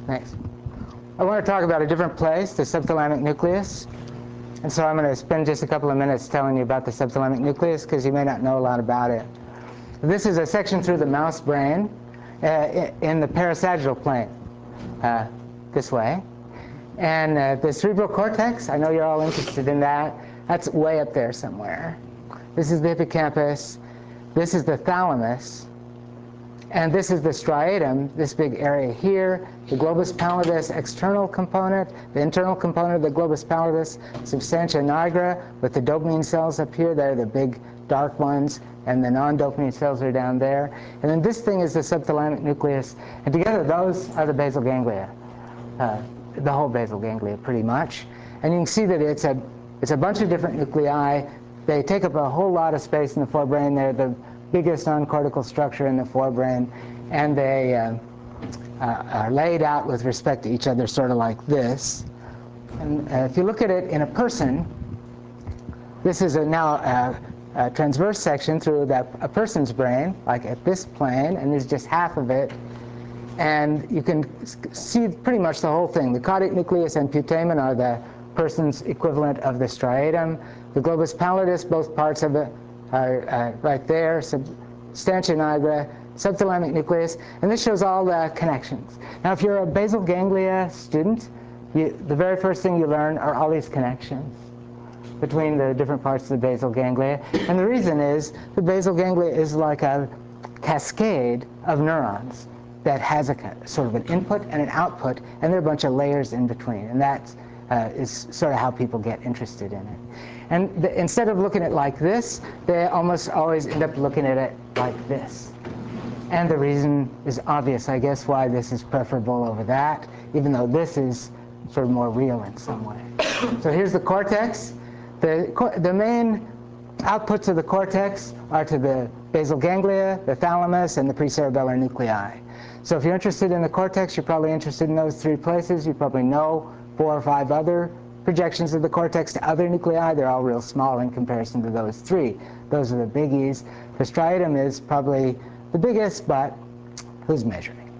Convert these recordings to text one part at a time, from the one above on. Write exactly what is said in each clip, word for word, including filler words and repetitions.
Thanks. I want to talk about a different place, the subthalamic nucleus. And so I'm going to spend just a couple of minutes telling you about the subthalamic nucleus because you may not know a lot about it. This is a section through the mouse brain uh, in the parasagittal plane, uh, this way. And uh, the cerebral cortex, I know you're all interested in that, that's way up there somewhere. This is the hippocampus, this is the thalamus, and this is the striatum, this big area here, the globus pallidus external component, the internal component of the globus pallidus, substantia nigra, with the dopamine cells up here, they're the big dark ones, and the non-dopamine cells are down there. And then this thing is the subthalamic nucleus, and together those are the basal ganglia, uh, the whole basal ganglia pretty much. And you can see that it's a, it's a bunch of different nuclei. They take up a whole lot of space in the forebrain. They're the biggest non-cortical structure in the forebrain, and they uh, uh, are laid out with respect to each other sort of like this. And uh, if you look at it in a person, this is a now a, a transverse section through that, a person's brain, like at this plane, and there's just half of it. And you can see pretty much the whole thing. The caudate nucleus and putamen are the person's equivalent of the striatum. The globus pallidus, both parts of it, are uh, right there, substantia nigra, subthalamic nucleus, and this shows all the connections. Now, if you're a basal ganglia student, you, the very first thing you learn are all these connections between the different parts of the basal ganglia. And the reason is the basal ganglia is like a cascade of neurons that has a sort of an input and an output, and there are a bunch of layers in between, and that uh, is sort of how people get interested in it. And the, instead of looking at it like this, they almost always end up looking at it like this. And the reason is obvious, I guess, why this is preferable over that, even though this is sort of more real in some way. So here's the cortex. The, the main outputs of the cortex are to the basal ganglia, the thalamus, and the precerebellar nuclei. So if you're interested in the cortex, you're probably interested in those three places. You probably know four or five other projections of the cortex to other nuclei. They're all real small in comparison to those three. Those are the biggies. The striatum is probably the biggest, but who's measuring?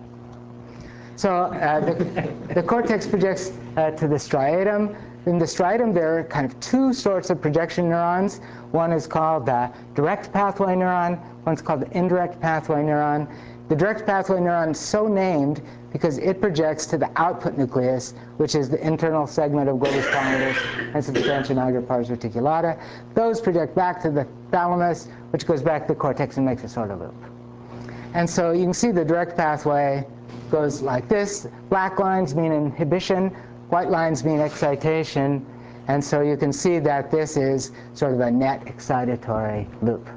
So uh, the, the cortex projects uh, to the striatum. In the striatum, there are kind of two sorts of projection neurons. One is called the direct pathway neuron. One's called the indirect pathway neuron. The direct pathway neuron is so named because it projects to the output nucleus, which is the internal segment of globus pallidus and substantia nigra pars reticulata. Those project back to the thalamus, which goes back to the cortex and makes a sort of loop. And so you can see the direct pathway goes like this. Black lines mean inhibition, white lines mean excitation, and so you can see that this is sort of a net excitatory loop.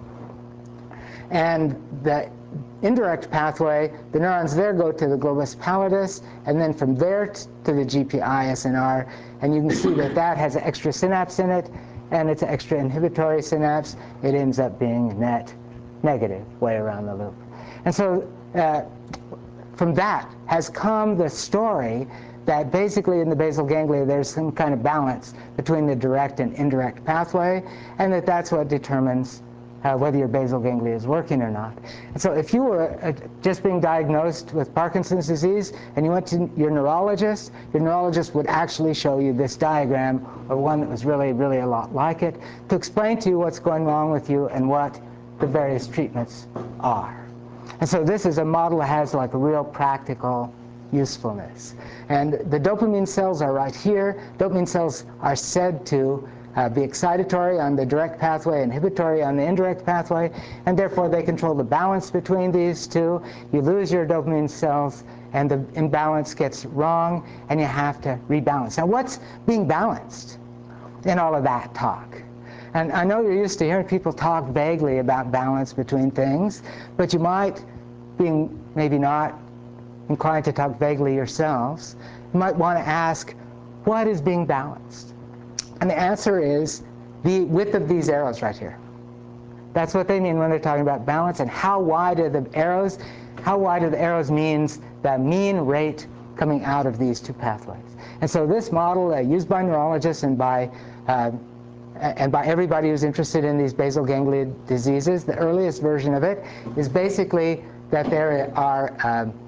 And the indirect pathway, the neurons there go to the globus pallidus, and then from there to the G P I S N R, and you can see that that has an extra synapse in it, and it's an extra inhibitory synapse. It ends up being net negative way around the loop. And so uh, from that has come the story that basically in the basal ganglia there's some kind of balance between the direct and indirect pathway, and that that's what determines Uh, whether your basal ganglia is working or not. And so if you were uh, just being diagnosed with Parkinson's disease and you went to your neurologist, your neurologist would actually show you this diagram, or one that was really, really a lot like it, to explain to you what's going wrong with you and what the various treatments are. And so this is a model that has like a real practical usefulness. And the dopamine cells are right here. Dopamine cells are said to Uh, be excitatory on the direct pathway, inhibitory on the indirect pathway, and therefore they control the balance between these two. You lose your dopamine cells, and the imbalance gets wrong, and you have to rebalance. Now, what's being balanced in all of that talk? And I know you're used to hearing people talk vaguely about balance between things, but you might, being maybe not inclined to talk vaguely yourselves, you might want to ask, what is being balanced? And the answer is the width of these arrows right here. That's what they mean when they're talking about balance. And how wide are the arrows? How wide are the arrows means the mean rate coming out of these two pathways. And so this model, uh, used by neurologists and by, uh, and by everybody who's interested in these basal ganglia diseases, the earliest version of it is basically that there are um,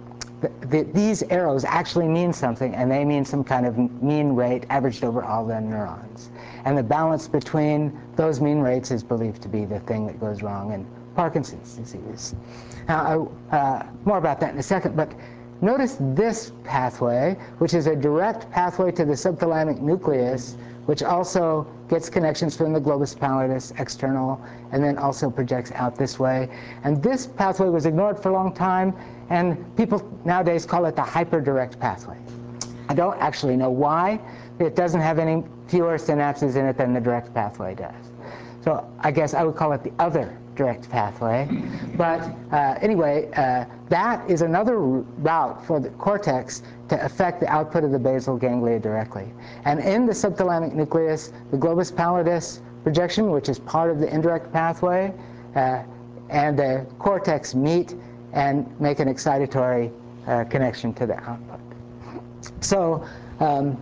the, the, these arrows actually mean something, and they mean some kind of mean rate averaged over all the neurons. And the balance between those mean rates is believed to be the thing that goes wrong in Parkinson's disease. Now, uh, more about that in a second, but notice this pathway, which is a direct pathway to the subthalamic nucleus, which also gets connections from the globus pallidus external, and then also projects out this way. And this pathway was ignored for a long time, and people nowadays call it the hyperdirect pathway. I don't actually know why. It doesn't have any fewer synapses in it than the direct pathway does. So I guess I would call it the other direct pathway. But uh, anyway, uh, that is another route for the cortex to affect the output of the basal ganglia directly. And in the subthalamic nucleus, the globus pallidus projection, which is part of the indirect pathway, uh, and the cortex meet and make an excitatory uh, connection to the output. So, um,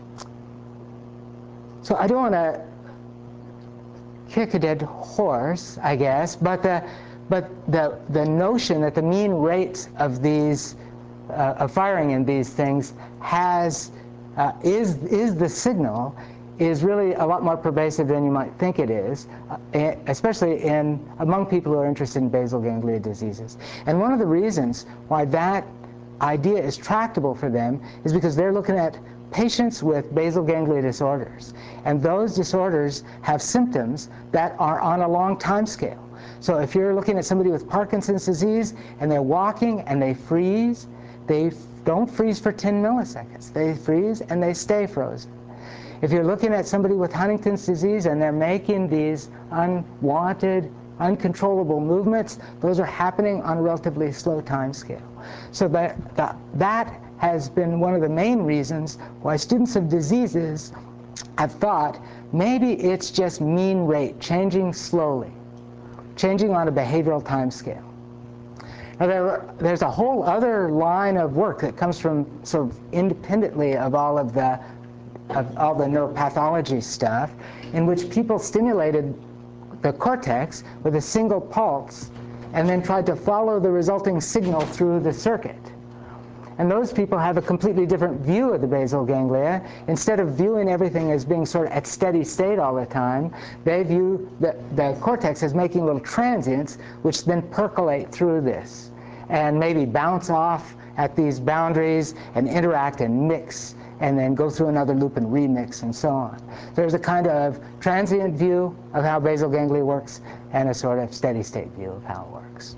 so I don't want to kick a dead horse, I guess, but the, but the, the notion that the mean rates of these, uh, of firing in these things has, uh, is, is the signal is really a lot more pervasive than you might think it is, uh, especially in, among people who are interested in basal ganglia diseases. And one of the reasons why that idea is tractable for them is because they're looking at patients with basal ganglia disorders. And those disorders have symptoms that are on a long time scale. So if you're looking at somebody with Parkinson's disease and they're walking and they freeze, they don't freeze for ten milliseconds. They freeze and they stay frozen. If you're looking at somebody with Huntington's disease and they're making these unwanted, uncontrollable movements, those are happening on a relatively slow time scale. So that, that, that has been one of the main reasons why students of diseases have thought maybe it's just mean rate, changing slowly, changing on a behavioral time scale. Now there, there's a whole other line of work that comes from sort of independently of all of the of all the neuropathology stuff, in which people stimulated the cortex with a single pulse and then tried to follow the resulting signal through the circuit. And those people have a completely different view of the basal ganglia. Instead of viewing everything as being sort of at steady state all the time, they view the, the cortex as making little transients which then percolate through this and maybe bounce off at these boundaries and interact and mix and then go through another loop and remix and so on. There's a kind of transient view of how basal ganglia works and a sort of steady state view of how it works.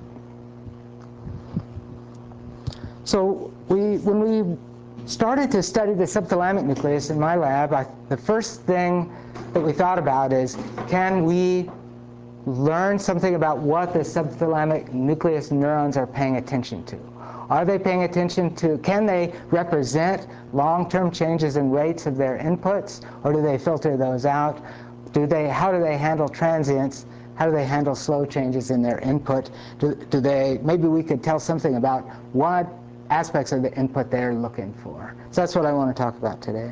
So we, when we started to study the subthalamic nucleus in my lab, I, the first thing that we thought about is, can we learn something about what the subthalamic nucleus neurons are paying attention to? Are they paying attention to, can they represent long-term changes in rates of their inputs, or do they filter those out? Do they, how do they handle transients? How do they handle slow changes in their input? Do, do they, maybe we could tell something about what aspects of the input they're looking for. So that's what I want to talk about today.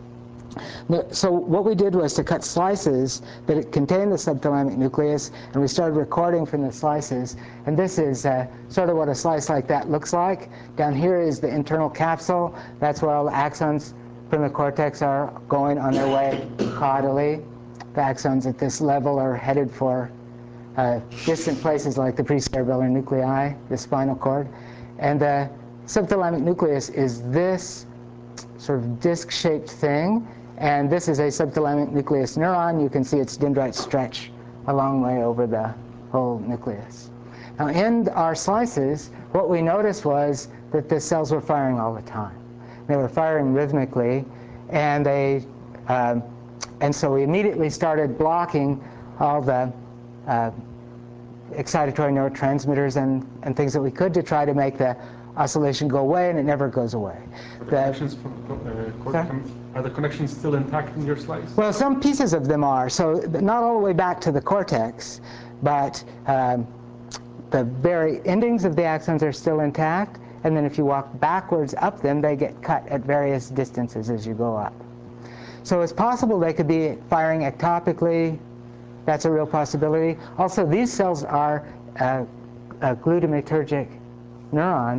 So what we did was to cut slices that contained the subthalamic nucleus, and we started recording from the slices. And this is uh, sort of what a slice like that looks like. Down here is the internal capsule. That's where all the axons from the cortex are going on their way caudally. The axons at this level are headed for uh, distant places like the precerebellar nuclei, the spinal cord. And the subthalamic nucleus is this sort of disc-shaped thing. And this is a subthalamic nucleus neuron. You can see its dendrites stretch a long way over the whole nucleus. Now in our slices, what we noticed was that the cells were firing all the time. They were firing rhythmically, and they, um, and so we immediately started blocking all the uh, excitatory neurotransmitters and, and things that we could to try to make the oscillation go away, and it never goes away. Are the, the connections from uh, cortex, are the connections still intact in your slice? Well, some pieces of them are, so not all the way back to the cortex, but um, the very endings of the axons are still intact, and then if you walk backwards up them, they get cut at various distances as you go up. So it's possible they could be firing ectopically. That's a real possibility. Also, these cells are uh, uh, glutamatergic neurons,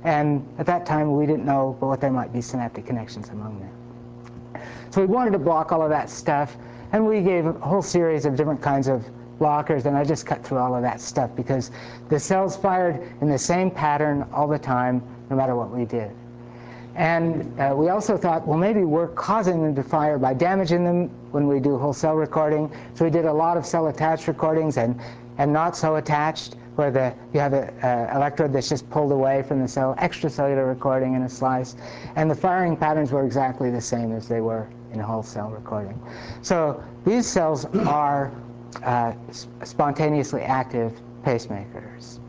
And at that time, we didn't know what there might be synaptic connections among them. So we wanted to block all of that stuff, and we gave a whole series of different kinds of blockers, and I just cut through all of that stuff because the cells fired in the same pattern all the time, no matter what we did. And uh, we also thought, well, maybe we're causing them to fire by damaging them when we do whole cell recording. So we did a lot of cell-attached recordings and, and not so attached, where the, you have an electrode that's just pulled away from the cell, extracellular recording in a slice. And the firing patterns were exactly the same as they were in whole cell recording. So these cells are uh, spontaneously active pacemakers.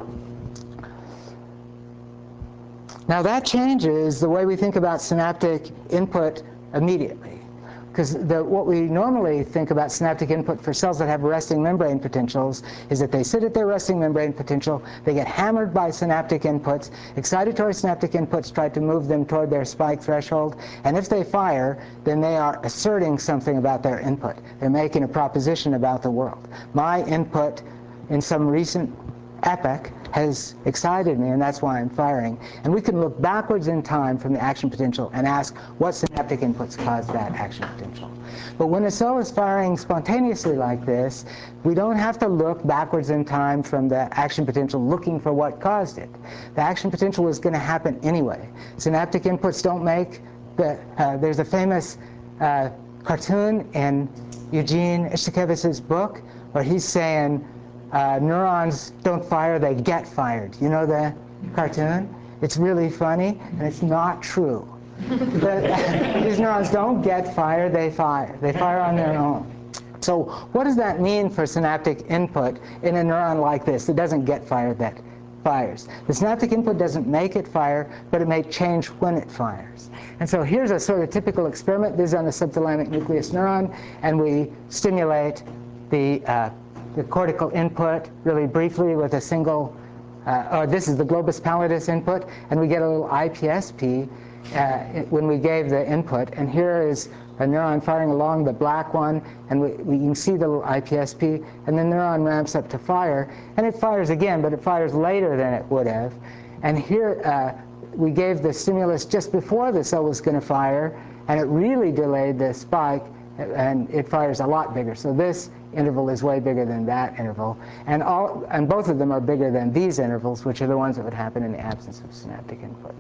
Now that changes the way we think about synaptic input immediately. Because what we normally think about synaptic input for cells that have resting membrane potentials is that they sit at their resting membrane potential, they get hammered by synaptic inputs, excitatory synaptic inputs try to move them toward their spike threshold, and if they fire, then they are asserting something about their input. They're making a proposition about the world. My input in some recent epoch has excited me, and that's why I'm firing. And we can look backwards in time from the action potential and ask what synaptic inputs caused that action potential. But when a cell is firing spontaneously like this, we don't have to look backwards in time from the action potential looking for what caused it. The action potential is going to happen anyway. Synaptic inputs don't make the, uh, there's a famous uh, cartoon in Eugene Ishikevich's book where he's saying, Uh, neurons don't fire, they get fired. You know the cartoon? It's really funny, and it's not true. the, these neurons don't get fired, they fire. They fire on their own. So what does that mean for synaptic input in a neuron like this that doesn't get fired, that fires? The synaptic input doesn't make it fire, but it may change when it fires. And so here's a sort of typical experiment. This is on the subthalamic nucleus neuron, and we stimulate the uh, the cortical input really briefly with a single, uh, or this is the globus pallidus input, and we get a little I P S P uh, when we gave the input. And here is a neuron firing along the black one, and we, we can see the little I P S P, and the neuron ramps up to fire, and it fires again, but it fires later than it would have. And here uh, we gave the stimulus just before the cell was going to fire, and it really delayed the spike, and it fires a lot bigger. So this interval is way bigger than that interval. And, all, and both of them are bigger than these intervals, which are the ones that would happen in the absence of synaptic input.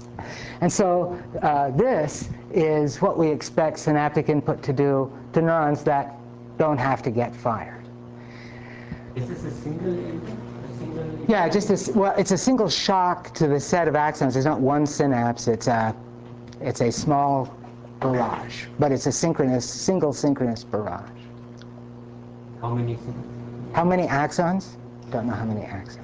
And so uh, this is what we expect synaptic input to do to neurons that don't have to get fired. Is this a single input? A single input? Yeah, just this, well, it's a single shock to the set of axons. There's not one synapse. It's a, it's a small barrage, but it's a synchronous, single synchronous barrage. How many? How many axons? Don't know how many axons.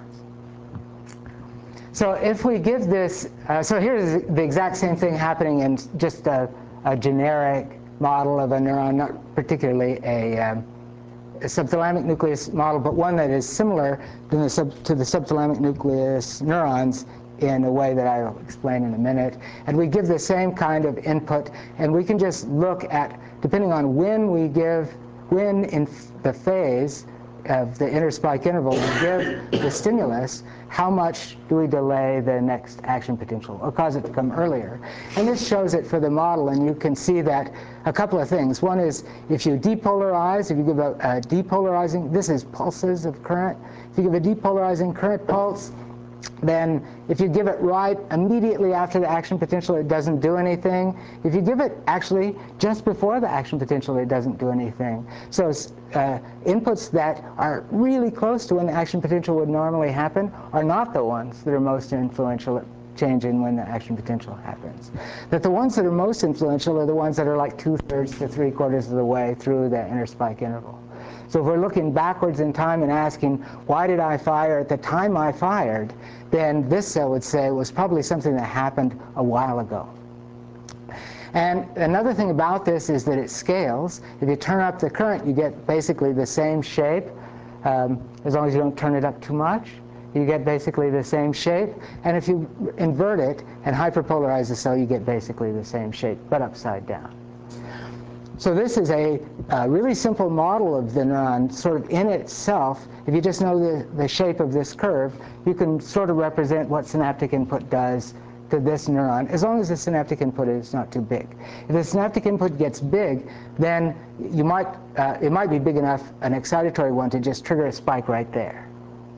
So if we give this, uh, so here's the exact same thing happening in just a, a generic model of a neuron, not particularly a, um, a subthalamic nucleus model, but one that is similar to the, sub, to the subthalamic nucleus neurons in a way that I'll explain in a minute. And we give the same kind of input, and we can just look at, depending on when we give, when in the phase of the interspike interval we give the stimulus, how much do we delay the next action potential or cause it to come earlier. And this shows it for the model, and you can see that a couple of things. One is if you depolarize, if you give a, a depolarizing, this is pulses of current, if you give a depolarizing current pulse, then if you give it right immediately after the action potential, it doesn't do anything. If you give it actually just before the action potential, it doesn't do anything. So uh, inputs that are really close to when the action potential would normally happen are not the ones that are most influential at changing when the action potential happens. That the ones that are most influential are the ones that are like two-thirds to three-quarters of the way through the interspike interval. So if we're looking backwards in time and asking, why did I fire at the time I fired, then this cell would say it was probably something that happened a while ago. And another thing about this is that it scales. If you turn up the current, you get basically the same shape, um, as long as you don't turn it up too much. You get basically the same shape. And if you invert it and hyperpolarize the cell, you get basically the same shape, but upside down. So this is a, a really simple model of the neuron, sort of in itself. If you just know the, the shape of this curve, you can sort of represent what synaptic input does to this neuron, as long as the synaptic input is not too big. If the synaptic input gets big, then you might, uh, it might be big enough, an excitatory one, to just trigger a spike right there.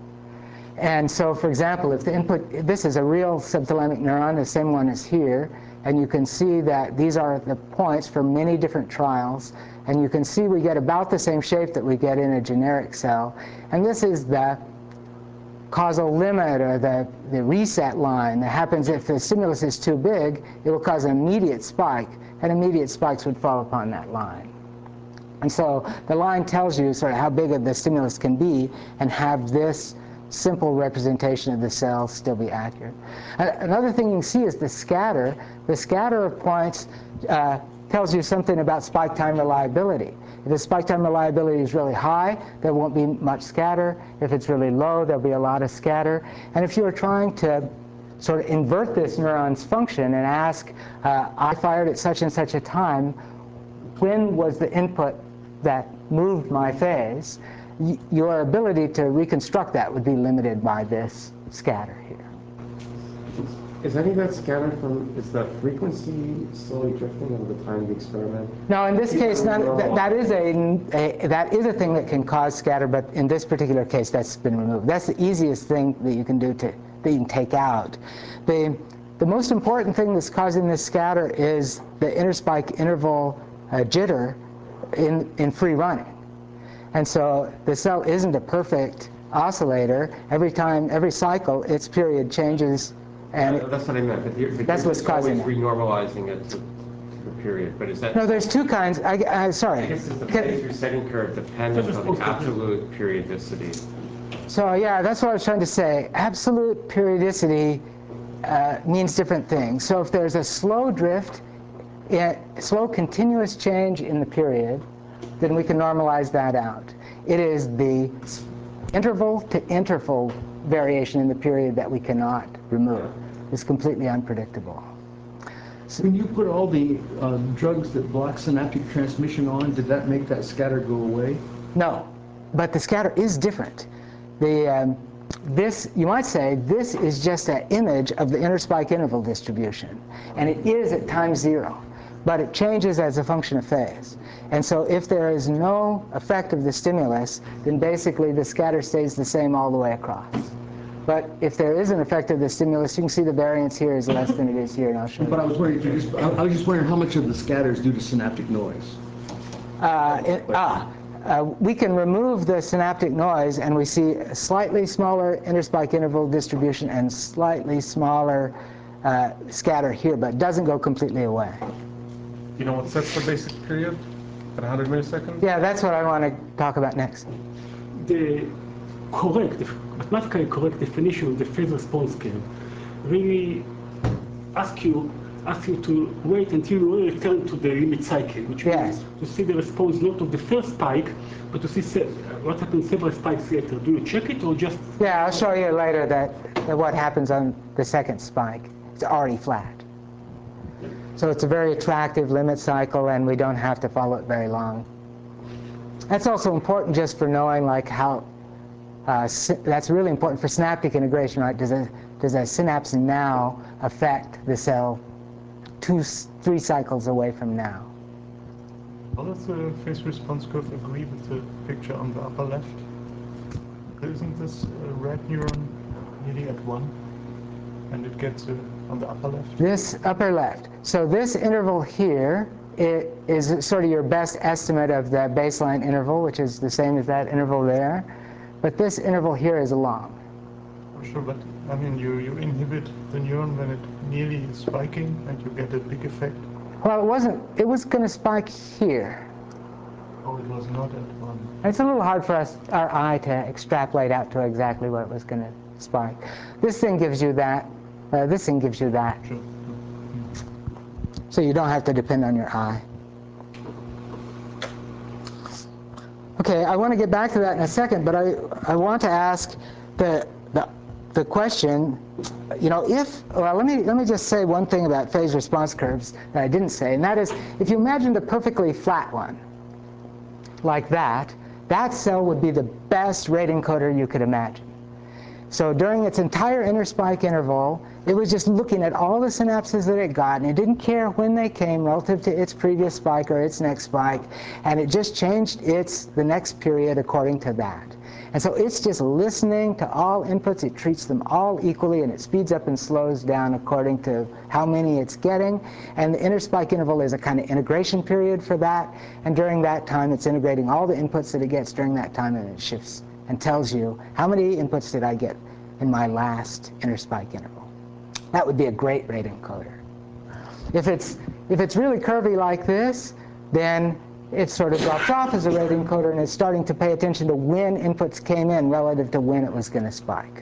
And so, for example, if the input, this is a real subthalamic neuron, the same one as here, and you can see that these are the points from many different trials, and you can see we get about the same shape that we get in a generic cell. And this is the causal limit, or the, the reset line that happens if the stimulus is too big. It will cause an immediate spike, and immediate spikes would fall upon that line. And so the line tells you sort of how big the stimulus can be and have this simple representation of the cell still be accurate. Another thing you can see is the scatter. The scatter of points uh, tells you something about spike time reliability. If the spike time reliability is really high, there won't be much scatter. If it's really low, there'll be a lot of scatter. And if you are trying to sort of invert this neuron's function and ask, uh, I fired at such and such a time, when was the input that moved my phase? Your ability to reconstruct that would be limited by this scatter here. Is any of that scatter from, is the frequency slowly drifting over the time of the experiment? No, in this case, not, that, that, is a, a, that is a thing that can cause scatter, but in this particular case, that's been removed. That's the easiest thing that you can do to, that you can take out. The, the most important thing that's causing this scatter is the interspike interval uh, jitter in, in free running. And so the cell isn't a perfect oscillator. Every time, every cycle, its period changes. And uh, that's what I meant. But you're, but that's you're what's causing it. Renormalizing it to, to the period. But is that? No, there's two kinds. I, I sorry. I guess is the phase resetting curve dependent on the absolute periodicity? So yeah, that's what I was trying to say. Absolute periodicity uh, means different things. So if there's a slow drift, a slow continuous change in the period, then we can normalize that out. It is the interval to interval variation in the period that we cannot remove. It's completely unpredictable. So when you put all the uh, drugs that block synaptic transmission on, did that make that scatter go away? No, but the scatter is different. The, um, this, you might say, this is just an image of the interspike interval distribution, and it is at time zero, but it changes as a function of phase. And so if there is no effect of the stimulus, then basically the scatter stays the same all the way across. But if there is an effect of the stimulus, you can see the variance here is less than it is here, and I'll show you. But I was wondering, if you just, I was just wondering how much of the scatter is due to synaptic noise? Uh, it, ah, uh, we can remove the synaptic noise, and we see a slightly smaller interspike interval distribution and slightly smaller uh, scatter here, but it doesn't go completely away. You know what sets the basic period at one hundred milliseconds? Yeah, that's what I want to talk about next. The correct, mathematically correct definition of the phase response curve really ask you, ask you to wait until you really return to the limit cycle, which Yes. means to see the response not of the first spike, but to see se what happens several spikes later. Do you check it or just? Yeah, I'll show you later that, that what happens on the second spike. It's already flat. So it's a very attractive limit cycle, and we don't have to follow it very long. That's also important just for knowing like how, uh, that's really important for synaptic integration, right? Does a, does a synapse now affect the cell two, three cycles away from now? How does the phase response curve agree with the picture on the upper left? Isn't this uh, red neuron nearly at one? And it gets uh, on the upper left? This upper left. So this interval here it is sort of your best estimate of the baseline interval, which is the same as that interval there. But this interval here is long. Oh, sure, but I mean, you, you inhibit the neuron when it nearly is spiking, and you get a big effect. Well, it wasn't. It was going to spike here. Oh, it was not at one. It's a little hard for us, our eye, to extrapolate out to exactly where it was going to spike. This thing gives you that. Uh, this thing gives you that. Sure. So you don't have to depend on your eye. Okay, I want to get back to that in a second, but I, I want to ask the, the, the question, you know, if, well, let me, let me just say one thing about phase response curves that I didn't say, and that is, if you imagined a perfectly flat one, like that, that cell would be the best rate encoder you could imagine. So during its entire interspike interval, it was just looking at all the synapses that it got, and it didn't care when they came relative to its previous spike or its next spike, and it just changed its, the next period according to that. And so it's just listening to all inputs, it treats them all equally, and it speeds up and slows down according to how many it's getting. And the interspike interval is a kind of integration period for that, and during that time it's integrating all the inputs that it gets during that time, and it shifts and tells you how many inputs did I get in my last interspike interval. That would be a great rate encoder. If it's, if it's really curvy like this, then it sort of drops off as a rate encoder and is starting to pay attention to when inputs came in relative to when it was going to spike.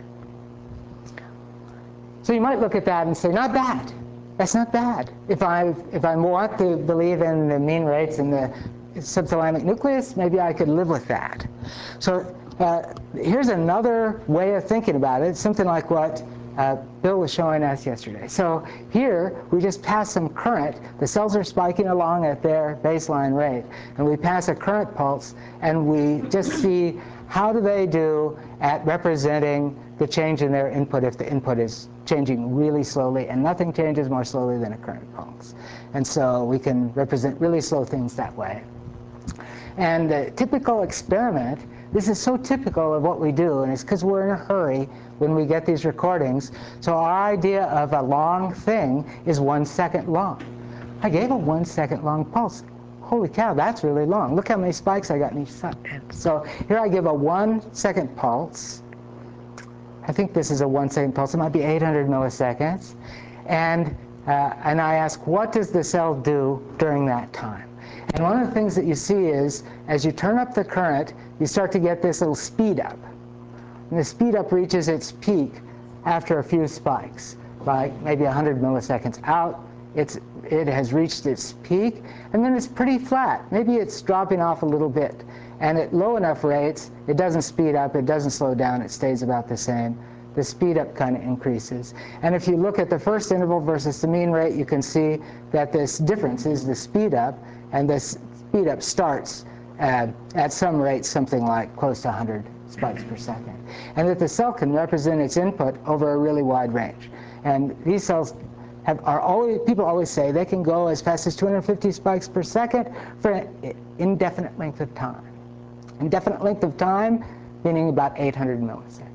So you might look at that and say, not bad. That's not bad. If I, if I want to believe in the mean rates in the subthalamic nucleus, maybe I could live with that. So uh, here's another way of thinking about it, something like what Uh, Bill was showing us yesterday. So here, we just pass some current. The cells are spiking along at their baseline rate. And we pass a current pulse, and we just see how do they do at representing the change in their input if the input is changing really slowly. And nothing changes more slowly than a current pulse. And so we can represent really slow things that way. And the typical experiment, this is so typical of what we do, and it's because we're in a hurry when we get these recordings. So our idea of a long thing is one second long. I gave a one second long pulse. Holy cow, that's really long. Look how many spikes I got in each side. So here I give a one second pulse. I think this is a one second pulse. It might be eight hundred milliseconds. And, uh, and I ask, what does the cell do during that time? And one of the things that you see is, as you turn up the current, you start to get this little speed up. And the speed up reaches its peak after a few spikes, like maybe one hundred milliseconds out. It's, it has reached its peak, and then it's pretty flat. Maybe it's dropping off a little bit. And at low enough rates, it doesn't speed up, it doesn't slow down, it stays about the same. The speed up kind of increases. And if you look at the first interval versus the mean rate, you can see that this difference is the speed up, and this speed up starts uh, at some rate, something like close to one hundred spikes per second. And that the cell can represent its input over a really wide range. And these cells have, are always, people always say they can go as fast as two hundred fifty spikes per second for an indefinite length of time. Indefinite length of time, meaning about eight hundred milliseconds.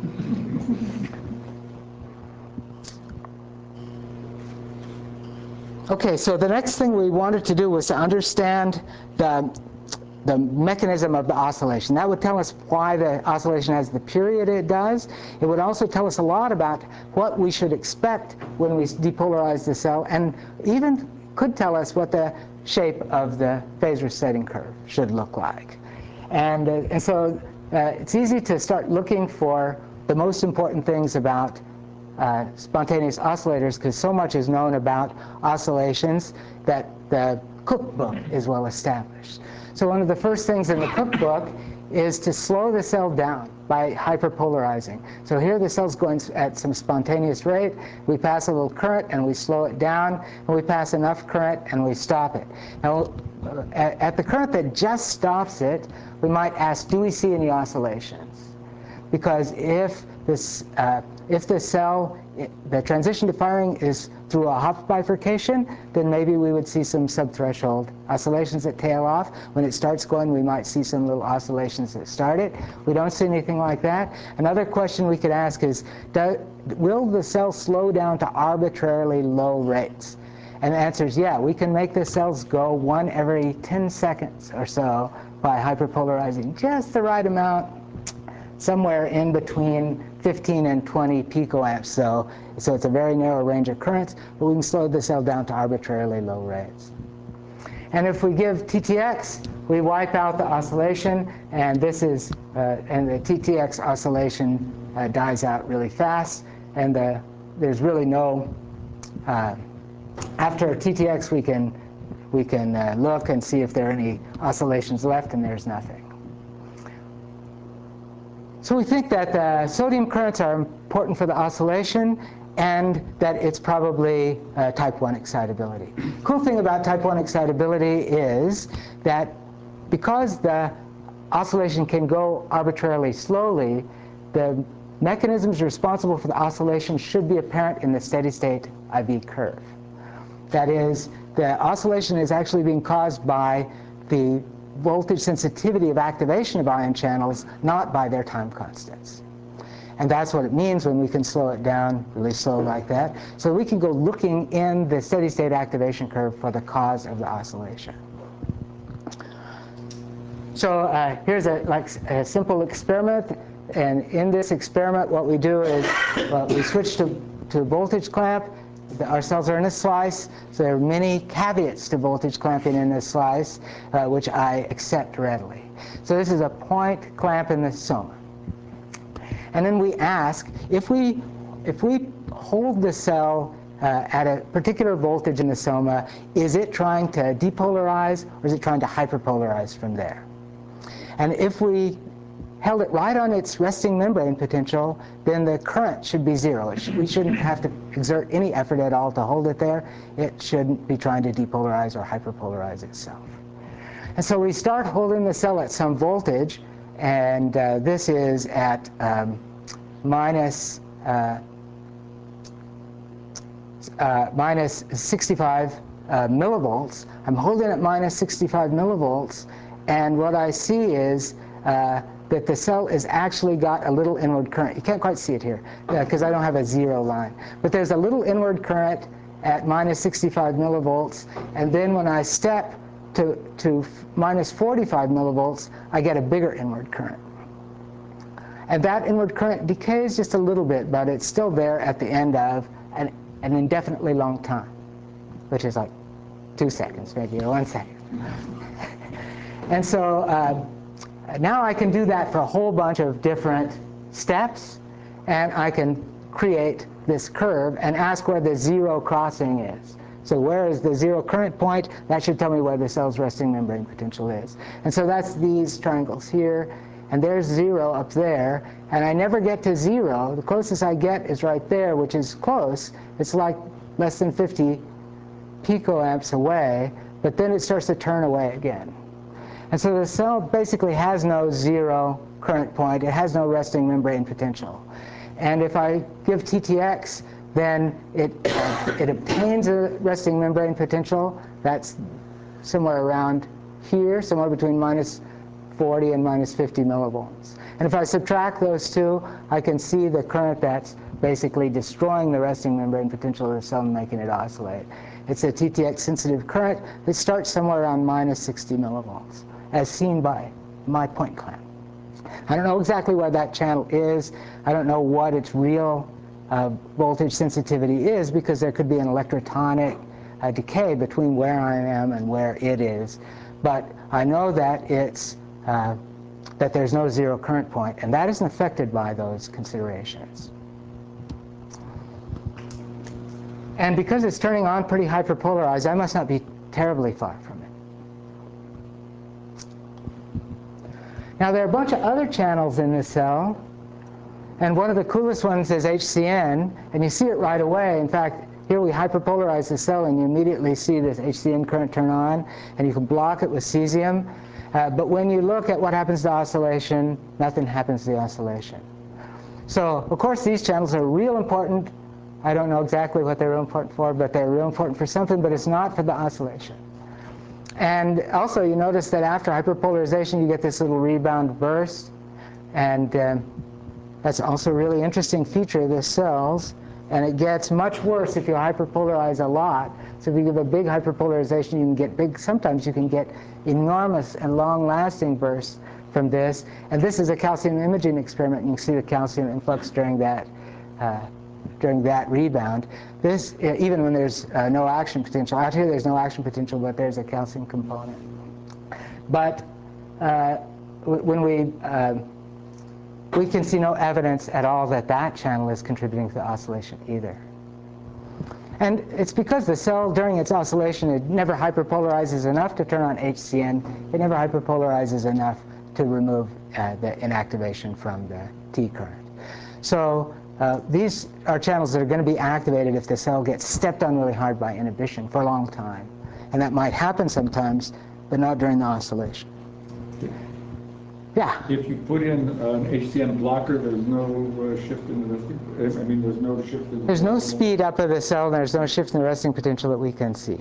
Okay, so the next thing we wanted to do was to understand the, the mechanism of the oscillation. That would tell us why the oscillation has the period it does. It would also tell us a lot about what we should expect when we depolarize the cell, and even could tell us what the shape of the phase resetting curve should look like. And, uh, and so uh, it's easy to start looking for the most important things about uh, spontaneous oscillators, because so much is known about oscillations that the cookbook is well established. So one of the first things in the cookbook is to slow the cell down by hyperpolarizing. So here the cell's going at some spontaneous rate. We pass a little current and we slow it down, and we pass enough current and we stop it. Now, at, at the current that just stops it, we might ask, do we see any oscillations? Because if this, uh, if the cell, the transition to firing is through a Hopf bifurcation, then maybe we would see some subthreshold oscillations that tail off. When it starts going, we might see some little oscillations that start it. We don't see anything like that. Another question we could ask is, do, will the cell slow down to arbitrarily low rates? And the answer is yeah, we can make the cells go one every ten seconds or so by hyperpolarizing just the right amount, somewhere in between fifteen and twenty picoamps. So, so it's a very narrow range of currents, but we can slow the cell down to arbitrarily low rates. And if we give T T X, we wipe out the oscillation, and this is, uh, and the T T X oscillation uh, dies out really fast, and the, there's really no, uh, after T T X we can, we can uh, look and see if there are any oscillations left, and there's nothing. So we think that uh, sodium currents are important for the oscillation, and that it's probably uh, type one excitability. Cool thing about type one excitability is that because the oscillation can go arbitrarily slowly, the mechanisms responsible for the oscillation should be apparent in the steady state I V curve. That is, the oscillation is actually being caused by the voltage sensitivity of activation of ion channels, not by their time constants. And that's what it means when we can slow it down really slow like that. So we can go looking in the steady state activation curve for the cause of the oscillation. So uh, here's a, like, a simple experiment. And in this experiment, what we do is well, we switch to, to voltage clamp. The, our cells are in a slice, so there are many caveats to voltage clamping in this slice, uh, which I accept readily. So this is a point clamp in the soma. And then we ask, if we, if we hold the cell uh, at a particular voltage in the soma, is it trying to depolarize, or is it trying to hyperpolarize from there? And if we held it right on its resting membrane potential, then the current should be zero. It sh we shouldn't have to exert any effort at all to hold it there. It shouldn't be trying to depolarize or hyperpolarize itself. And so we start holding the cell at some voltage, and uh, this is at um, minus, uh, uh, minus sixty-five uh, millivolts. I'm holding at minus sixty-five millivolts, and what I see is uh, that the cell has actually got a little inward current. You can't quite see it here because uh, I don't have a zero line. But there's a little inward current at minus sixty-five millivolts, and then when I step to, to minus forty-five millivolts, I get a bigger inward current. And that inward current decays just a little bit, but it's still there at the end of an, an indefinitely long time, which is like two seconds maybe, or one second. And so uh, now I can do that for a whole bunch of different steps, and I can create this curve and ask where the zero crossing is. So where is the zero current point? That should tell me where the cell's resting membrane potential is. And so that's these triangles here, and there's zero up there, and I never get to zero. The closest I get is right there, which is close. It's like less than fifty picoamps away, but then it starts to turn away again. And so the cell basically has no zero current point. It has no resting membrane potential. And if I give T T X, then it, uh, it obtains a resting membrane potential. That's somewhere around here, somewhere between minus forty and minus fifty millivolts. And if I subtract those two, I can see the current that's basically destroying the resting membrane potential of the cell and making it oscillate. It's a T T X sensitive current that starts somewhere around minus sixty millivolts, as seen by my point clamp. I don't know exactly where that channel is. I don't know what its real uh, voltage sensitivity is, because there could be an electrotonic uh, decay between where I am and where it is. But I know that it's uh, that there's no zero current point, and that isn't affected by those considerations. And because it's turning on pretty hyperpolarized, I must not be terribly far from it. Now there are a bunch of other channels in this cell, and one of the coolest ones is H C N, and you see it right away. In fact, here we hyperpolarize the cell, and you immediately see this H C N current turn on, and you can block it with cesium. Uh, but when you look at what happens to oscillation, nothing happens to the oscillation. So, of course, these channels are real important. I don't know exactly what they're real important for, but they're real important for something, but it's not for the oscillation. And also, you notice that after hyperpolarization, you get this little rebound burst. And um, that's also a really interesting feature of the cells. And it gets much worse if you hyperpolarize a lot. So if you give a big hyperpolarization, you can get big, sometimes you can get enormous and long-lasting bursts from this. And this is a calcium imaging experiment. You can see the calcium influx during that, uh, during that rebound. This, even when there's uh, no action potential. Out here there's no action potential, but there's a calcium component. But uh, when we uh, we can see no evidence at all that that channel is contributing to the oscillation either. And it's because the cell, during its oscillation, it never hyperpolarizes enough to turn on H C N. It never hyperpolarizes enough to remove uh, the inactivation from the T current. So Uh, these are channels that are going to be activated if the cell gets stepped on really hard by inhibition for a long time. And that might happen sometimes, but not during the oscillation. Yeah? If you put in an H C N blocker, there's no uh, shift in the resting, I mean, there's no shift in the There's no speed up of the cell, there's no shift in the resting potential that we can see.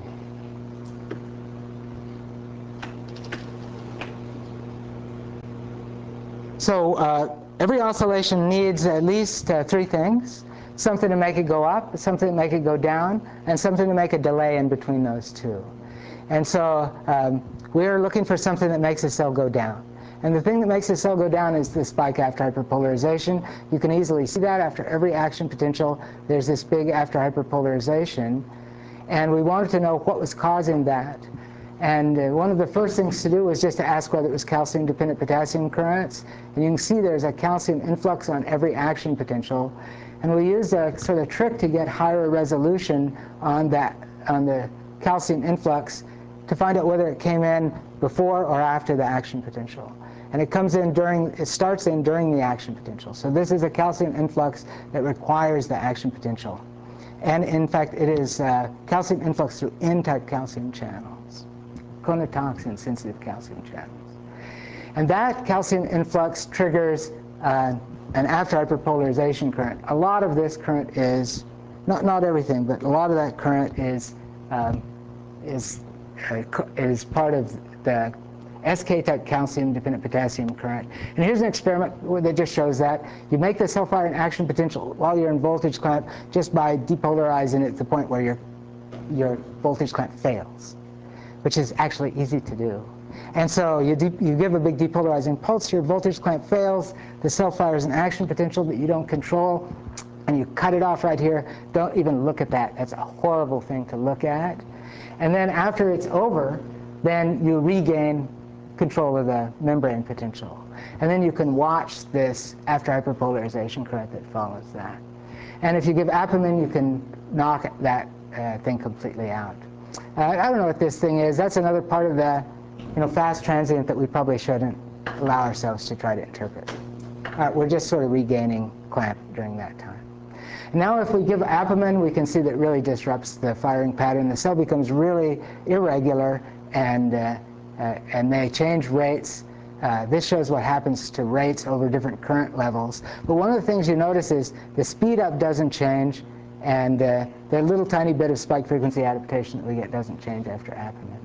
So uh, every oscillation needs at least uh, three things: something to make it go up, something to make it go down, and something to make a delay in between those two. And so um, we're looking for something that makes a cell go down. And the thing that makes a cell go down is the spike after hyperpolarization. You can easily see that after every action potential. There's this big after hyperpolarization. And we wanted to know what was causing that. And uh, one of the first things to do was just to ask whether it was calcium-dependent potassium currents. And you can see there's a calcium influx on every action potential. And we used a sort of trick to get higher resolution on that, on the calcium influx, to find out whether it came in before or after the action potential. And it comes in during, it starts in during the action potential. So this is a calcium influx that requires the action potential. And in fact, it is uh, calcium influx through N-type calcium channels, conotoxin-sensitive calcium channels. And that calcium influx triggers uh, an after hyperpolarization current. A lot of this current is, not, not everything, but a lot of that current is, um, is, uh, is part of the S K-type calcium-dependent potassium current. And here's an experiment that just shows that. You make the cell fire in action potential while you're in voltage clamp just by depolarizing it to the point where your, your voltage clamp fails, which is actually easy to do. And so you, you give a big depolarizing pulse, your voltage clamp fails, the cell fires an action potential that you don't control, and you cut it off right here. Don't even look at that. That's a horrible thing to look at. And then after it's over, then you regain control of the membrane potential. And then you can watch this after hyperpolarization current that follows that. And if you give Apamyn, you can knock that uh, thing completely out. Uh, I don't know what this thing is. That's another part of the you know, fast transient that we probably shouldn't allow ourselves to try to interpret. Uh, we're just sort of regaining clamp during that time. Now if we give Apamyn, we can see that it really disrupts the firing pattern. The cell becomes really irregular and, uh, uh, and may change rates. Uh, this shows what happens to rates over different current levels. But one of the things you notice is the speed up doesn't change, and uh, the little tiny bit of spike frequency adaptation that we get doesn't change after Apamyn.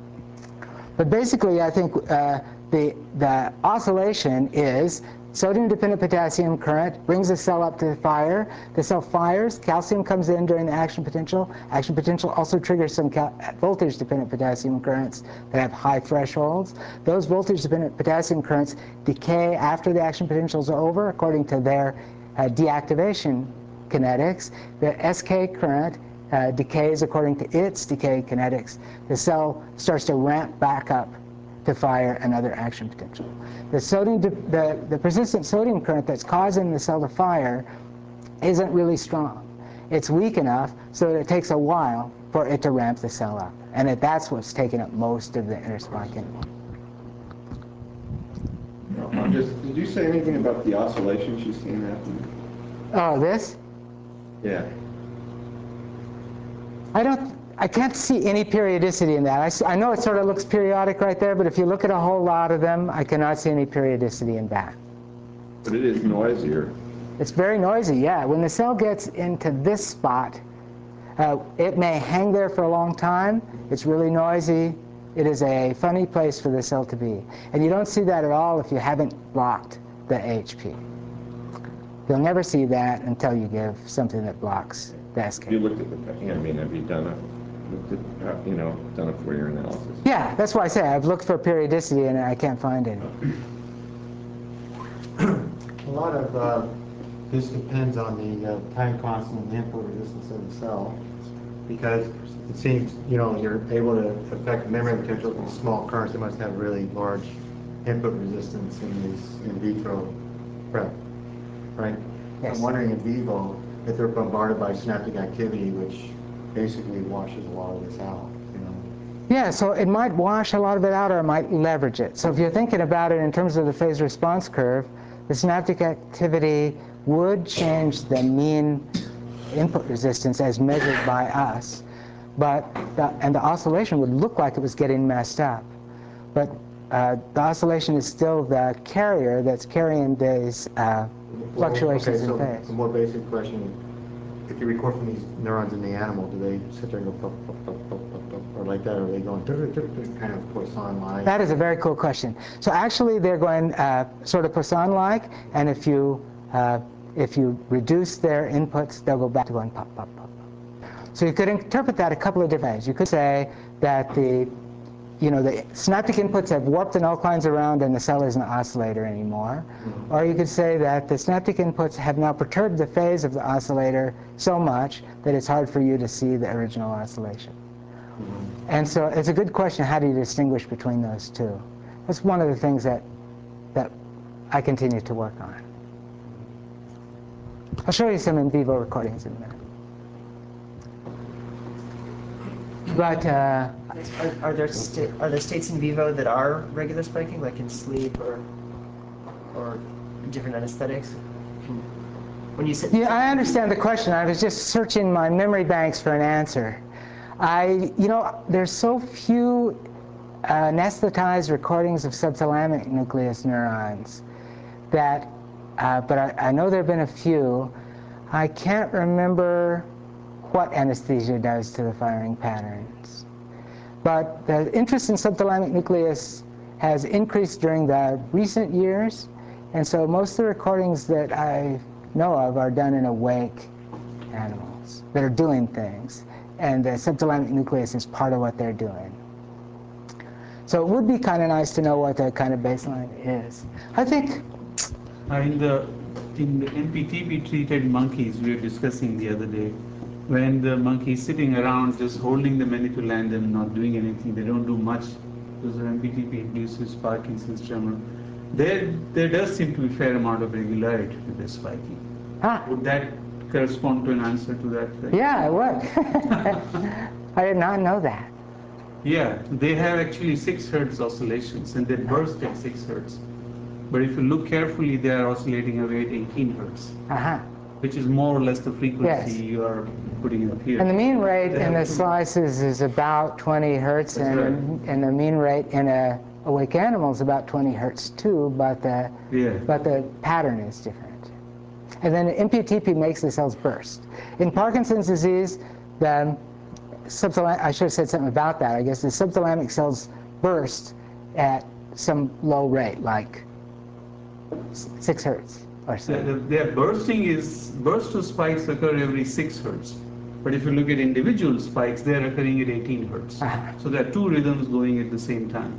But basically, I think uh, the, the oscillation is sodium-dependent potassium current brings the cell up to the fire. The cell fires. Calcium comes in during the action potential. Action potential also triggers some voltage-dependent potassium currents that have high thresholds. Those voltage-dependent potassium currents decay after the action potentials are over according to their uh, deactivation kinetics. The S K current uh, decays according to its decay kinetics. The cell starts to ramp back up to fire another action potential. The, sodium the, the persistent sodium current that's causing the cell to fire isn't really strong. It's weak enough so that it takes a while for it to ramp the cell up. And that that's what's taking up most of the inner spike energy. I'm just, did you say anything about the oscillation she's seeing happening? Oh, this? Yeah. I don't, I can't see any periodicity in that. I, s I know it sort of looks periodic right there, but if you look at a whole lot of them, I cannot see any periodicity in that. But it is noisier. It's very noisy, yeah. When the cell gets into this spot, uh, it may hang there for a long time. It's really noisy. It is a funny place for the cell to be. And you don't see that at all if you haven't blocked the A H P. You'll never see that until you give something that blocks the S K. You looked at the, I mean, have you done it, looked at, you know, done it for your analysis? Yeah, that's why I say I've looked for periodicity and I can't find any. A lot of uh, this depends on the uh, time constant and the input resistance of the cell, because it seems, you know, you're able to affect memory potential with small currents. They must have really large input resistance in these in vitro prep, right? Yes. I'm wondering in vivo if they're bombarded by synaptic activity, which basically washes a lot of this out, you know. Yeah, so it might wash a lot of it out or it might leverage it. So if you're thinking about it in terms of the phase response curve, the synaptic activity would change the mean input resistance as measured by us, but the, and the oscillation would look like it was getting messed up. But uh, the oscillation is still the carrier that's carrying these uh, fluctuations okay, so in phase. a more basic question, if you record from these neurons in the animal, do they sit there and go pop, pop, pop, pop, pop, pop, or like that, or are they going kind of Poisson-like? That is a very cool question. So actually they're going uh, sort of Poisson-like, and if you, uh, if you reduce their inputs, they'll go back to going pop, pop, pop, pop. So you could interpret that a couple of different ways. You could say that the you know, the synaptic inputs have warped the null lines around and the cell isn't an oscillator anymore. Mm-hmm. Or you could say that the synaptic inputs have now perturbed the phase of the oscillator so much that it's hard for you to see the original oscillation. Mm-hmm. And so it's a good question, how do you distinguish between those two? That's one of the things that, that I continue to work on. I'll show you some in vivo recordings in a minute. But uh, are, are there sta are there states in vivo that are regular spiking, like in sleep or or different anesthetics? When you said yeah, I understand the question. I was just searching my memory banks for an answer. I, you know, there's so few uh, anesthetized recordings of subthalamic nucleus neurons that, uh, but I, I know there have been a few. I can't remember what anesthesia does to the firing patterns. But the interest in subthalamic nucleus has increased during the recent years, and so most of the recordings that I know of are done in awake animals that are doing things, and the subthalamic nucleus is part of what they're doing. So it would be kind of nice to know what that kind of baseline is. I think uh, in the in the N P T P treated monkeys we were discussing the other day, when the monkey is sitting around just holding the manipulum, not doing anything, they don't do much because the M P T P induces Parkinson's tremor. There, there does seem to be a fair amount of regularity to the spiking. Ah. Would that correspond to an answer to that thing? Yeah, it would. I did not know that. Yeah, they have actually six hertz oscillations and they burst at six hertz. But if you look carefully, they are oscillating away at eighteen hertz. Uh-huh. Which is more or less the frequency yes. you are putting up here. And the mean rate they in the slices is about twenty hertz, and, right. and the mean rate in a awake animal is about twenty hertz too, but the, yeah. but the pattern is different. And then M P T P makes the cells burst. In Parkinson's disease, the subthalamic, I should have said something about that, I guess the subthalamic cells burst at some low rate, like six hertz. Or so. The, the, their bursting is, burst to spikes occur every six hertz. But if you look at individual spikes, they are occurring at eighteen hertz. Uh-huh. So there are two rhythms going at the same time.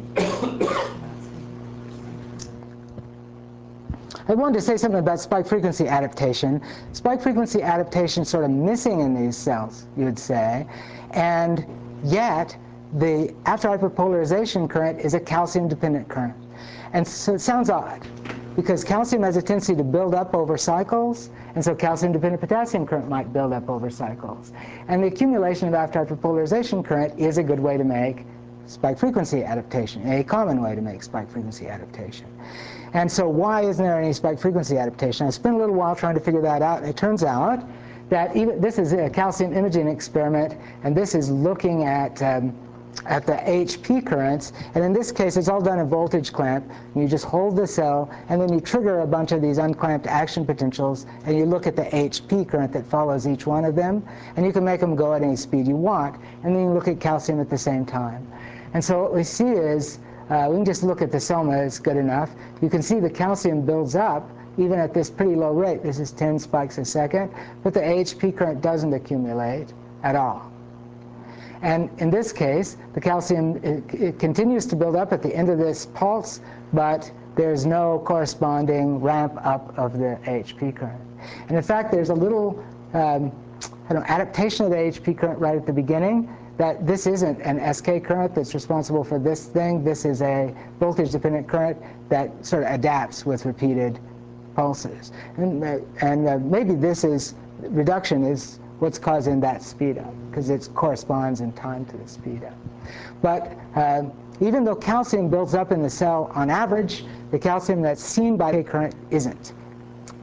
I wanted to say something about spike frequency adaptation. Spike frequency adaptation is sort of missing in these cells, you would say, and yet the after hyperpolarization current is a calcium-dependent current. And so it sounds odd, because calcium has a tendency to build up over cycles, and so calcium-dependent potassium current might build up over cycles. And the accumulation of after hyperpolarization current is a good way to make spike frequency adaptation, a common way to make spike frequency adaptation. And so why isn't there any spike frequency adaptation? I spent a little while trying to figure that out, and it turns out that even this is a calcium imaging experiment, and this is looking at um, at the H P currents, and in this case it's all done in voltage clamp. You just hold the cell and then you trigger a bunch of these unclamped action potentials, and you look at the H P current that follows each one of them, and you can make them go at any speed you want, and then you look at calcium at the same time. And so what we see is, uh, we can just look at the soma, it's good enough. You can see the calcium builds up even at this pretty low rate. This is ten spikes a second, but the H P current doesn't accumulate at all. And in this case, the calcium, it, it continues to build up at the end of this pulse, but there's no corresponding ramp up of the H P current. And in fact, there's a little um, I don't know, adaptation of the H P current right at the beginning, that this isn't an S K current that's responsible for this thing. This is a voltage-dependent current that sort of adapts with repeated pulses. And, uh, and uh, maybe this is, reduction is what's causing that speed up, because it corresponds in time to the speed up. But uh, even though calcium builds up in the cell on average, the calcium that's seen by the current isn't.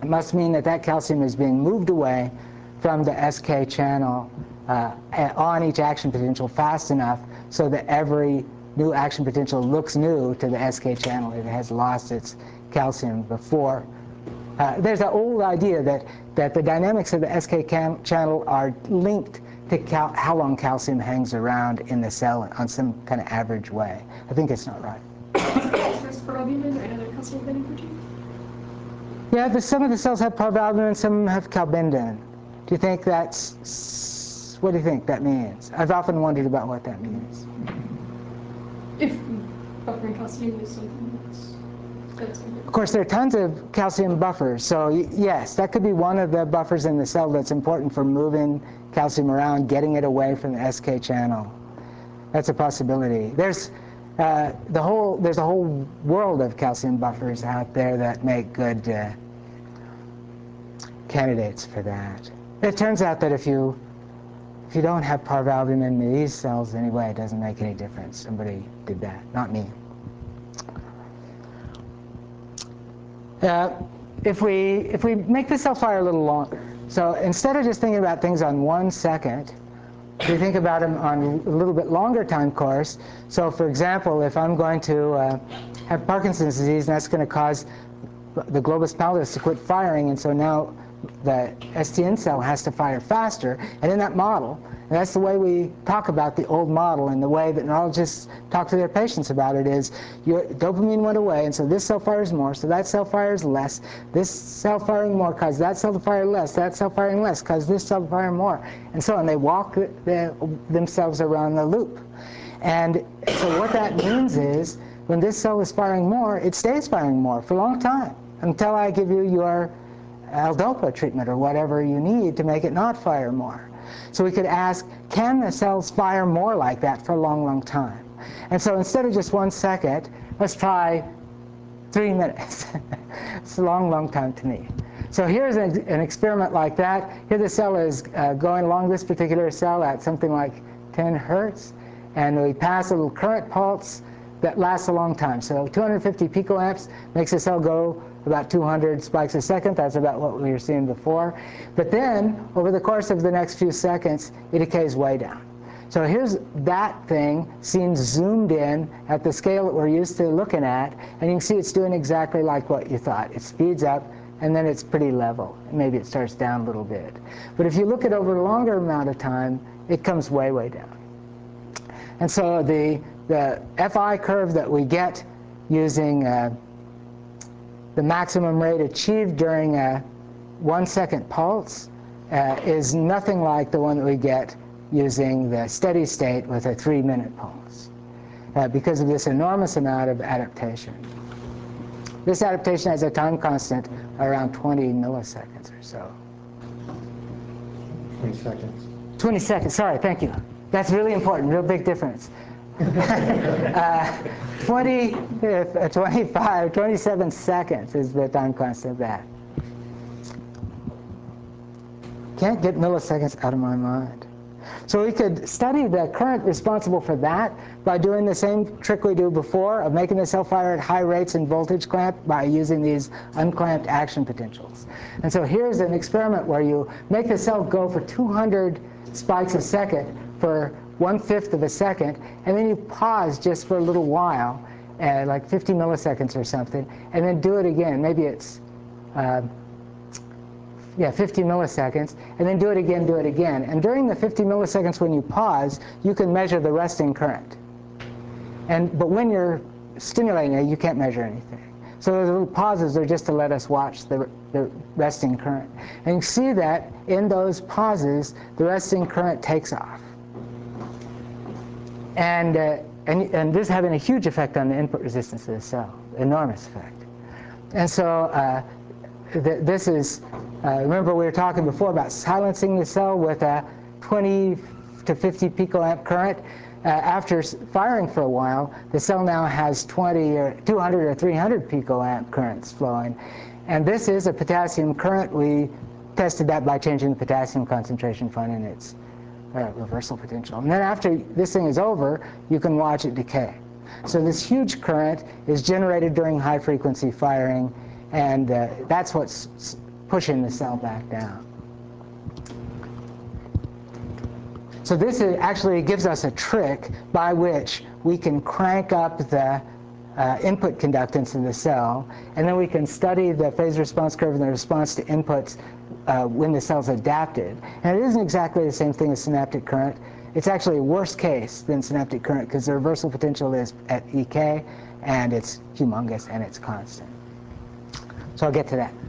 It must mean that that calcium is being moved away from the S K channel uh, on each action potential fast enough so that every new action potential looks new to the S K channel. It has lost its calcium before. Uh, there's an old idea that, that the dynamics of the S K channel are linked to cal how long calcium hangs around in the cell on some kind of average way. I think it's not right. There's paralbumin and a calcium binding protein? Yeah, the, some of the cells have parvalbumin, some have calbindin. Do you think that's, what do you think that means? I've often wondered about what that means. If buffering calcium is something that's, that's important. Of course, there are tons of calcium buffers, so yes, that could be one of the buffers in the cell that's important for moving calcium around, getting it away from the S K channel. That's a possibility. There's, uh, the whole, there's a whole world of calcium buffers out there that make good uh, candidates for that. It turns out that if you, if you don't have parvalbumin in these cells anyway, it doesn't make any difference. Somebody did that, not me. Uh, if we, if we make the cell fire a little longer, so instead of just thinking about things on one second, we think about them on a little bit longer time course. So for example, if I'm going to uh, have Parkinson's disease, and that's going to cause the globus pallidus to quit firing, and so now the S T N cell has to fire faster, and in that model, and that's the way we talk about the old model, and the way that neurologists talk to their patients about it is, your dopamine went away, and so this cell fires more, so that cell fires less, this cell firing more causes that cell to fire less, that cell firing less causes this cell to fire more, and so on. They walk the, themselves around the loop. And so what that means is, when this cell is firing more, it stays firing more for a long time, until I give you your L-DOPA treatment or whatever you need to make it not fire more. So we could ask, can the cells fire more like that for a long, long time? And so instead of just one second, let's try three minutes. It's a long, long time to me. So here's an, an experiment like that. Here the cell is uh, going along this particular cell at something like ten hertz, and we pass a little current pulse that lasts a long time. So two hundred fifty picoamps makes the cell go about two hundred spikes a second. That's about what we were seeing before. But then, over the course of the next few seconds, it decays way down. So here's that thing seen zoomed in at the scale that we're used to looking at, and you can see it's doing exactly like what you thought. It speeds up, and then it's pretty level. Maybe it starts down a little bit. But if you look at over a longer amount of time, it comes way, way down. And so the, the F I curve that we get using uh, the maximum rate achieved during a one second pulse uh, is nothing like the one that we get using the steady state with a three minute pulse uh, because of this enormous amount of adaptation. This adaptation has a time constant around twenty milliseconds or so. twenty seconds. twenty seconds, sorry, thank you. That's really important, real big difference. uh, twenty, uh, twenty-five, twenty-seven seconds is the time constant of that. Can't get milliseconds out of my mind. So we could study the current responsible for that by doing the same trick we do before of making the cell fire at high rates and voltage clamp by using these unclamped action potentials. And so here's an experiment where you make the cell go for two hundred spikes a second for one-fifth of a second, and then you pause just for a little while, uh, like fifty milliseconds or something, and then do it again. Maybe it's uh, yeah, fifty milliseconds, and then do it again, do it again. And during the fifty milliseconds when you pause, you can measure the resting current. And, but when you're stimulating it, you can't measure anything. So those little pauses are just to let us watch the, the resting current. And you see that in those pauses, the resting current takes off. And, uh, and, and this is having a huge effect on the input resistance of the cell, enormous effect. And so uh, th this is, uh, remember we were talking before about silencing the cell with a twenty to fifty picoamp current. Uh, after firing for a while, the cell now has twenty or two hundred or three hundred picoamp currents flowing. And this is a potassium current. We tested that by changing the potassium concentration, finding its uh, reversal potential. And then after this thing is over, you can watch it decay. So this huge current is generated during high frequency firing, and uh, that's what's pushing the cell back down. So this is, actually gives us a trick by which we can crank up the uh, input conductance of the cell, and then we can study the phase response curve and the response to inputs uh, when the cell's adapted. And it isn't exactly the same thing as synaptic current. It's actually a worse case than synaptic current because the reversal potential is at E K, and it's humongous and it's constant. So I'll get to that.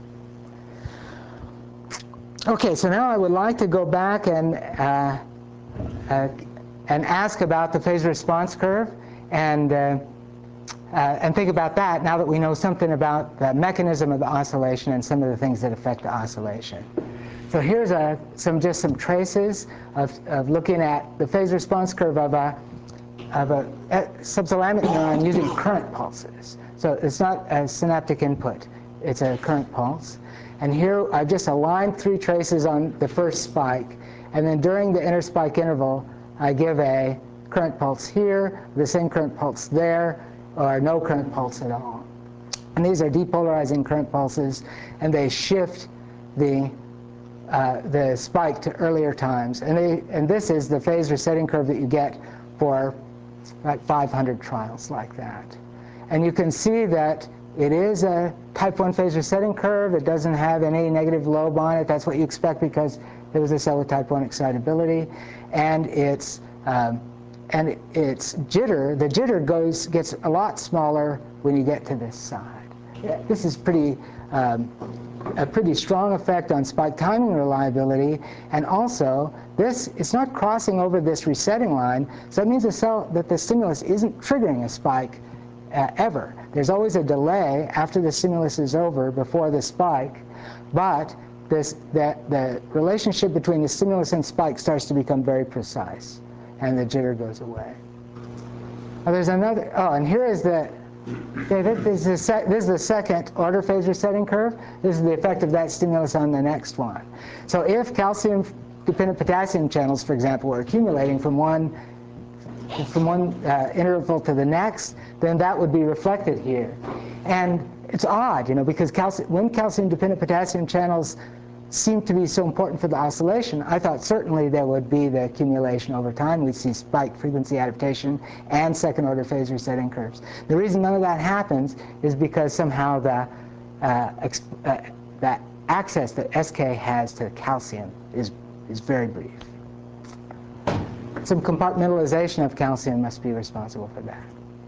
Okay, so now I would like to go back and uh, uh, and ask about the phase response curve, and uh, uh, and think about that now that we know something about the mechanism of the oscillation and some of the things that affect the oscillation. So here's a, some just some traces of, of looking at the phase response curve of a of a, a subthalamic neuron using current pulses. So it's not a synaptic input; it's a current pulse. And here I've just aligned three traces on the first spike, and then during the interspike interval, I give a current pulse here, the same current pulse there, or no current pulse at all. And these are depolarizing current pulses, and they shift the uh, the spike to earlier times. And they and this is the phase resetting curve that you get for like five hundred trials like that. And you can see that it is a type one phase resetting curve. It doesn't have any negative lobe on it. That's what you expect because it was a cell with type one excitability. And it's um, and its jitter, the jitter goes gets a lot smaller when you get to this side. Yeah, this is pretty um, a pretty strong effect on spike timing reliability, and also this it's not crossing over this resetting line, so that means the cell that the stimulus isn't triggering a spike uh, ever. There's always a delay after the stimulus is over before the spike, but this that the relationship between the stimulus and spike starts to become very precise, and the jitter goes away. Oh, there's another. Oh, and here is the. Okay, this is, the this is the second order phase resetting curve. This is the effect of that stimulus on the next one. So if calcium-dependent potassium channels, for example, were accumulating from one from one uh, interval to the next, then that would be reflected here. And it's odd, you know, because calci when calcium-dependent potassium channels seem to be so important for the oscillation, I thought certainly there would be the accumulation over time. We'd see spike frequency adaptation and second-order phase resetting curves. The reason none of that happens is because somehow the uh, uh, that access that S K has to calcium is is very brief. Some compartmentalization of calcium must be responsible for that.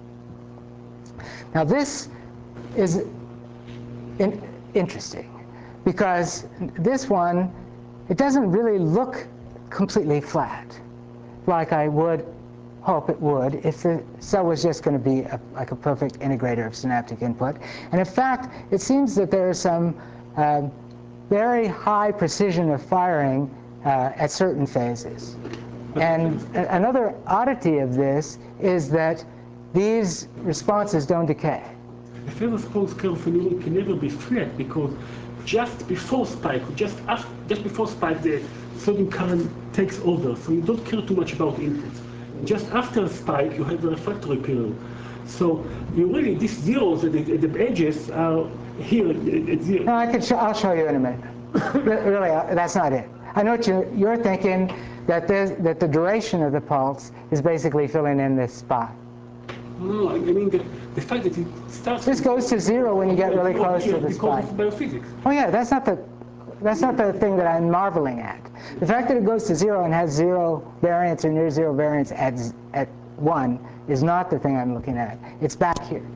Now this is in, interesting, because this one, it doesn't really look completely flat, like I would hope it would if the cell was just going to be a, like a perfect integrator of synaptic input. And in fact, it seems that there is some uh, very high precision of firing uh, at certain phases. And another oddity of this is that these responses don't decay. The phase response curve for neuron can never be flat because just before spike, just after, just before spike, the sodium current takes over, so you don't care too much about inputs. Just after spike, you have the refractory period. So you really, these zeros at the, at the edges are here at zero. No, I could sh I'll show you in a minute. Really, uh, that's not it. I know what you're, you're thinking, that, that the duration of the pulse is basically filling in this spot. No, I mean the, the fact that it starts. This goes to zero when you get really close to the spike. Because of biophysics. Oh yeah, that's not the that's not the thing that I'm marveling at. The fact that it goes to zero and has zero variance or near zero variance at at one is not the thing I'm looking at. It's back here.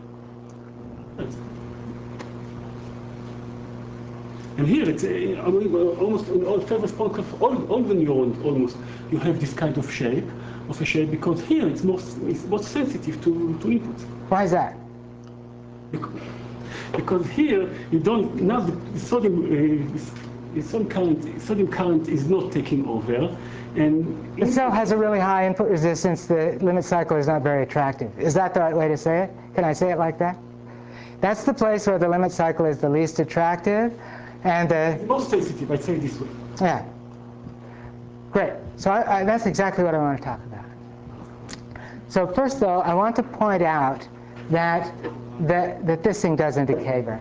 And here it's uh, I mean, almost in all phase response of all, all the neurons almost you have this kind of shape of a shape because here it's most it's most sensitive to to inputs. Why is that? Because, because here you don't now the sodium uh, sodium current sodium current is not taking over, and the cell has a really high input resistance. The limit cycle is not very attractive. Is that the right way to say it? Can I say it like that? That's the place where the limit cycle is the least attractive. And uh, most sensitive, I'd say this way. Yeah. Great. So I, I, that's exactly what I want to talk about. So first, though, I want to point out that that, that this thing doesn't decay very much.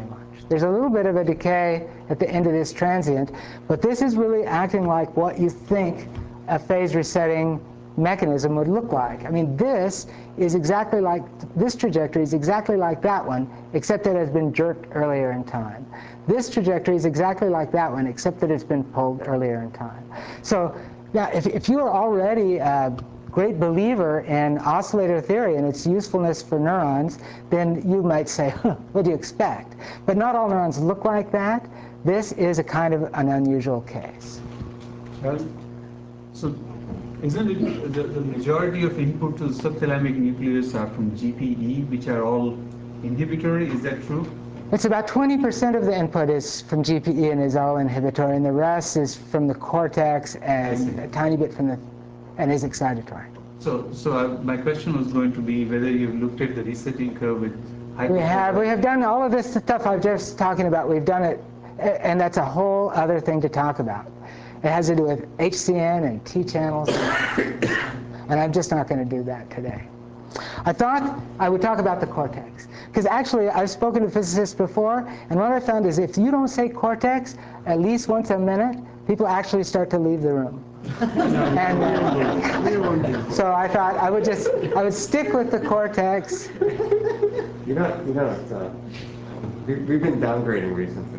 There's a little bit of a decay at the end of this transient, but this is really acting like what you think a phase resetting mechanism would look like. I mean, this is exactly like, this trajectory is exactly like that one, except that it has been jerked earlier in time. This trajectory is exactly like that one, except that it's been pulled earlier in time. So now, if, if you are already a great believer in oscillator theory and its usefulness for neurons, then you might say, huh, what do you expect? But not all neurons look like that. This is a kind of an unusual case. Well, so isn't it the, the majority of input to the subthalamic nucleus are from G P E, which are all inhibitory? Is that true? It's about twenty percent of the input is from G P E and is all inhibitory, and the rest is from the cortex and a tiny bit from the, and is excitatory. So, so uh, my question was going to be whether you've looked at the resetting curve with We have, we have done all of this stuff I'm just talking about. We've done it, and that's a whole other thing to talk about. It has to do with H C N and T channels, and I'm just not going to do that today. I thought I would talk about the cortex, because actually I've spoken to physicists before, and what I found is if you don't say cortex at least once a minute, people actually start to leave the room. And uh, so I thought I would just I would stick with the cortex. You know, you know, uh, we, we've been downgrading recently.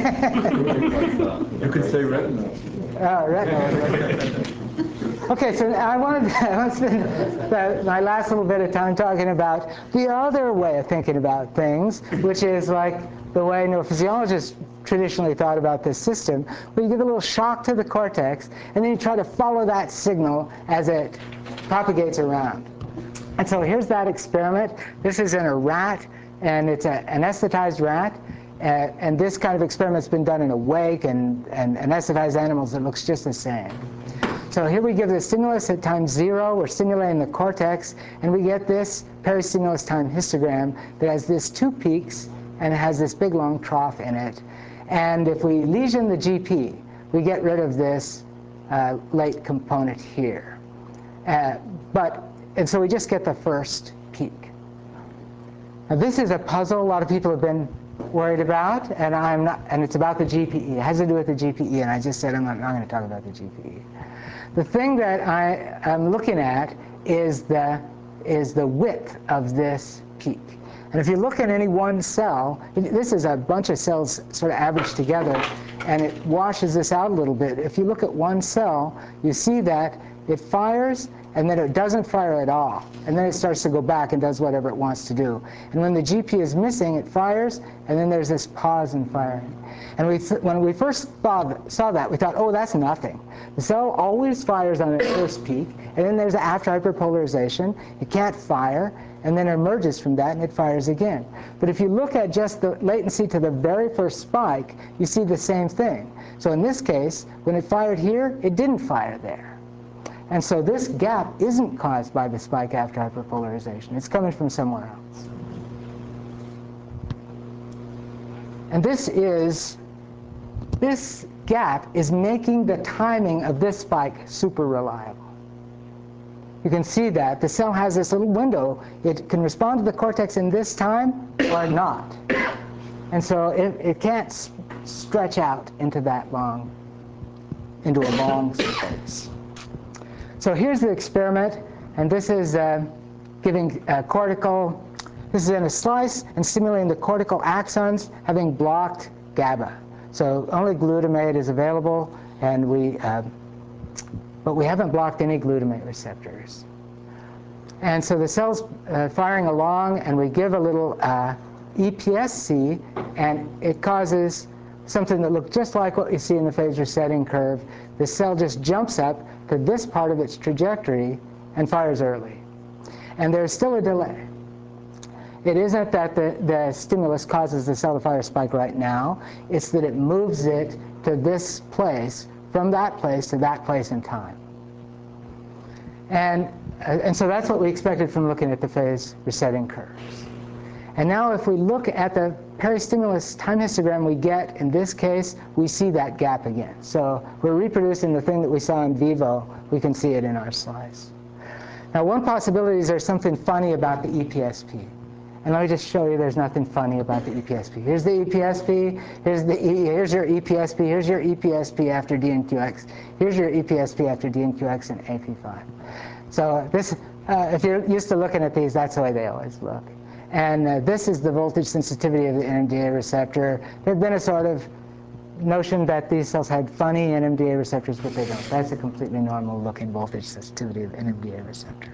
You could say retina. Oh, retina. Okay, so I wanted I want to spend the, my last little bit of time talking about the other way of thinking about things, which is like the way neurophysiologists traditionally thought about this system, where you give a little shock to the cortex, and then you try to follow that signal as it propagates around. And so here's that experiment. This is in a rat, and it's a, an anesthetized rat. Uh, and this kind of experiment's been done in a wake and, and anesthetized animals that looks just the same. So here we give the stimulus at time zero. We're stimulating the cortex, and we get this peristimulus time histogram that has this two peaks, and it has this big long trough in it. And if we lesion the G P, we get rid of this uh, late component here. Uh, but and so we just get the first peak. Now this is a puzzle a lot of people have been worried about, and I'm not. And it's about the G P E. It has to do with the G P E, and I just said I'm not, not going to talk about the G P E. The thing that I am looking at is the is the width of this peak. And if you look at any one cell, this is a bunch of cells sort of averaged together, and it washes this out a little bit. If you look at one cell, you see that it fires, and then it doesn't fire at all. And then it starts to go back and does whatever it wants to do. And when the G P is missing, it fires, and then there's this pause in firing. And we th when we first saw, saw that, we thought, oh, that's nothing. The cell always fires on its first peak, and then there's after hyperpolarization. It can't fire, and then it emerges from that, and it fires again. But if you look at just the latency to the very first spike, you see the same thing. So in this case, when it fired here, it didn't fire there. And so this gap isn't caused by the spike after hyperpolarization. It's coming from somewhere else. And this is, this gap is making the timing of this spike super reliable. You can see that the cell has this little window. It can respond to the cortex in this time or not. And so it, it can't stretch out into that long, into a long space. So here's the experiment, and this is uh, giving uh, cortical, this is in a slice and stimulating the cortical axons having blocked GABA. So only glutamate is available, and we, uh, but we haven't blocked any glutamate receptors. And so the cell's uh, firing along, and we give a little uh, E P S C, and it causes something that looks just like what you see in the phase resetting curve. The cell just jumps up to this part of its trajectory and fires early. And there's still a delay. It isn't that the, the stimulus causes the cell to fire spike right now. It's that it moves it to this place, from that place to that place in time. And, uh, and so that's what we expected from looking at the phase resetting curves. And now if we look at the peristimulus time histogram we get, in this case, we see that gap again. So we're reproducing the thing that we saw in vivo. We can see it in our slice. Now one possibility is there's something funny about the E P S P. And let me just show you there's nothing funny about the E P S P. Here's the E P S P, here's, the e, here's your E P S P, here's your E P S P after D N Q X, here's your E P S P after D N Q X and A P five. So this, uh, if you're used to looking at these, that's the way they always look. And uh, this is the voltage sensitivity of the N M D A receptor. There had been a sort of notion that these cells had funny N M D A receptors, but they don't. That's a completely normal looking voltage sensitivity of the N M D A receptor.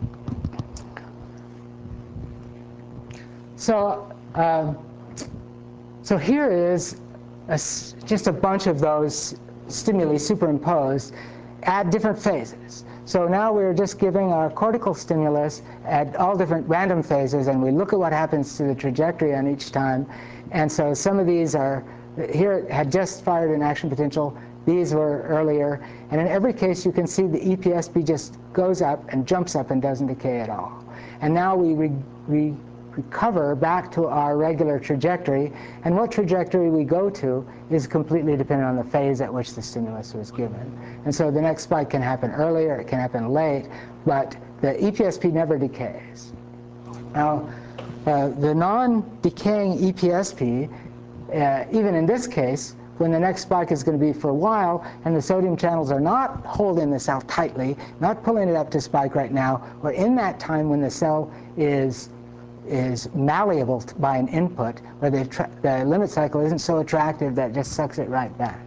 So, um, so here is a, just a bunch of those stimuli superimposed at different phases. So now we're just giving our cortical stimulus at all different random phases, and we look at what happens to the trajectory on each time. And so some of these are, here it had just fired an action potential, these were earlier, and in every case you can see the E P S P just goes up and jumps up and doesn't decay at all. And now we re re recover back to our regular trajectory, and what trajectory we go to is completely dependent on the phase at which the stimulus was given. And so the next spike can happen earlier, it can happen late, but the E P S P never decays. Now, uh, the non-decaying E P S P, uh, even in this case, when the next spike is going to be for a while, and the sodium channels are not holding the cell tightly, not pulling it up to spike right now, or in that time when the cell is is malleable by an input, where the, the limit cycle isn't so attractive that it just sucks it right back.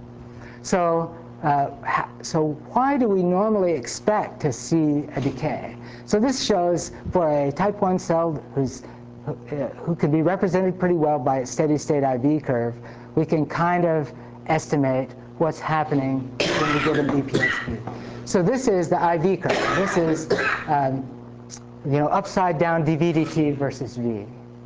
So, uh, so why do we normally expect to see a decay? So this shows for a type one cell who's, uh, who can be represented pretty well by its steady state I V curve, we can kind of estimate what's happening when we give an E P S P. So this is the I V curve. This is um, you know, upside down d V d t versus V.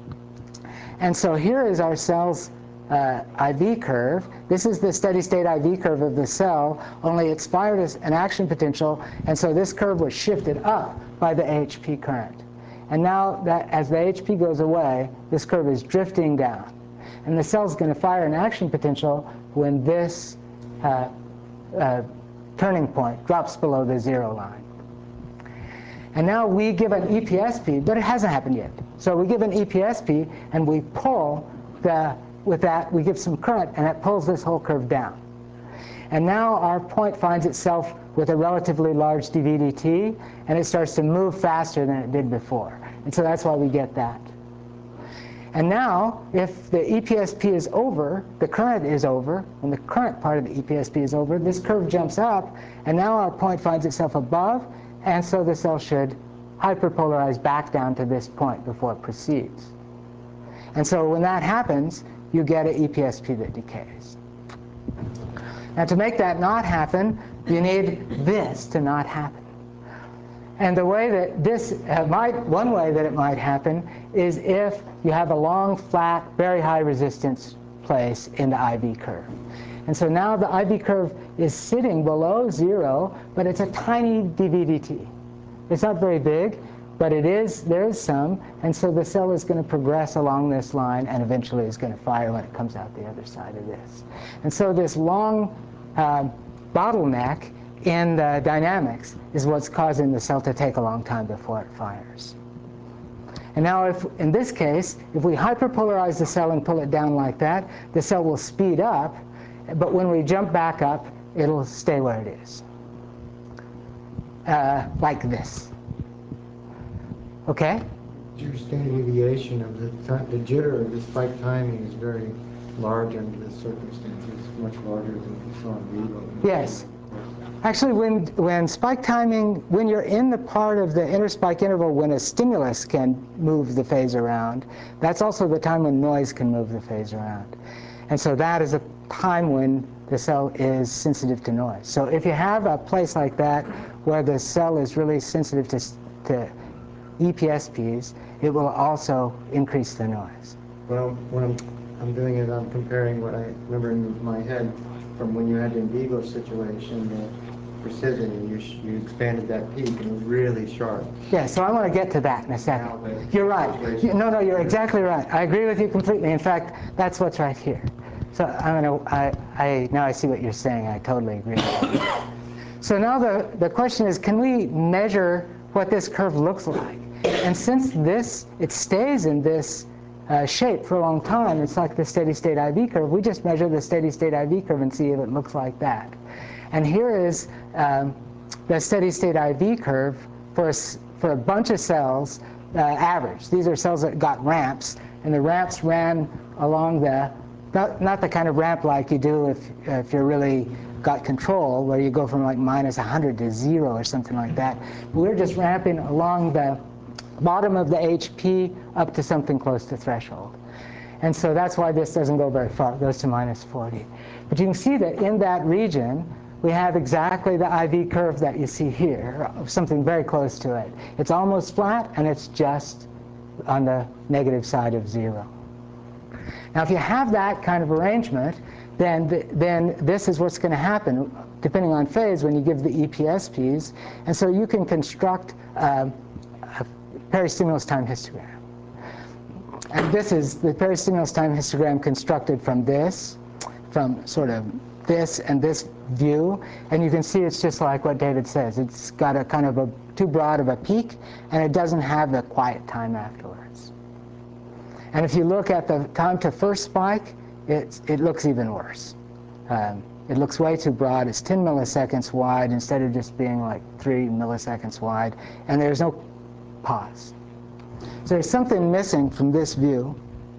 And so here is our cell's uh, I V curve. This is the steady state I V curve of the cell, only it's fired as an action potential, and so this curve was shifted up by the A H P current. And now that as the A H P goes away, this curve is drifting down. And the cell's going to fire an action potential when this uh, uh, turning point drops below the zero line. And now we give an E P S P, but it hasn't happened yet. So we give an E P S P, and we pull the, with that, we give some current, and it pulls this whole curve down. And now our point finds itself with a relatively large d V d t, and it starts to move faster than it did before. And so that's why we get that. And now, if the E P S P is over, the current is over, when the current part of the E P S P is over, this curve jumps up, and now our point finds itself above, and so the cell should hyperpolarize back down to this point before it proceeds. And so when that happens, you get an E P S P that decays. Now to make that not happen, you need this to not happen. And the way that this uh, might, one way that it might happen is if you have a long, flat, very high resistance place in the I V curve. And so now the I V curve is sitting below zero, but it's a tiny d V d t. It's not very big, but it is, there is some, and so the cell is going to progress along this line and eventually is going to fire when it comes out the other side of this. And so this long uh, bottleneck in the dynamics is what's causing the cell to take a long time before it fires. And now if, in this case, if we hyperpolarize the cell and pull it down like that, the cell will speed up, but when we jump back up, it'll stay where it is, uh, like this. Okay? Your standard deviation of the, the jitter of the spike timing is very large under the circumstances, much larger than we saw in vivo. Yes. Actually, when, when spike timing, when you're in the part of the interspike interval when a stimulus can move the phase around, that's also the time when noise can move the phase around. And so that is a time when the cell is sensitive to noise. So if you have a place like that where the cell is really sensitive to, to E P S Ps, it will also increase the noise. Well, what I'm, I'm doing is I'm comparing what I remember in my head from when you had the in vivo situation, the precision, you, you expanded that peak and it was really sharp. Yeah, so I want to get to that in a second. You're right. You, no, no, you're exactly right. I agree with you completely. In fact, that's what's right here. So I'm gonna, I, I, now I see what you're saying. I totally agree with that. So now the, the question is, can we measure what this curve looks like? And since this, it stays in this uh, shape for a long time, it's like the steady state I V curve, we just measure the steady state I V curve and see if it looks like that. And here is um, the steady state I V curve for a, for a bunch of cells, uh, average. These are cells that got ramps, and the ramps ran along the, not, not the kind of ramp like you do if, if you're really got control, where you go from like minus one hundred to zero or something like that. We're just ramping along the bottom of the H P up to something close to threshold. And so that's why this doesn't go very far. It goes to minus forty. But you can see that in that region, we have exactly the I V curve that you see here, something very close to it. It's almost flat, and it's just on the negative side of zero. Now, if you have that kind of arrangement, then, the, then this is what's going to happen, depending on phase, when you give the E P S Ps. And so you can construct uh, a peristimulus time histogram. And this is the peristimulus time histogram constructed from this, from sort of this and this view. And you can see it's just like what David says. It's got a kind of a too broad of a peak, and it doesn't have the quiet time afterwards. And if you look at the time to first spike, it, it looks even worse. Um, it looks way too broad. It's ten milliseconds wide instead of just being like three milliseconds wide. And there's no pause. So there's something missing from this view.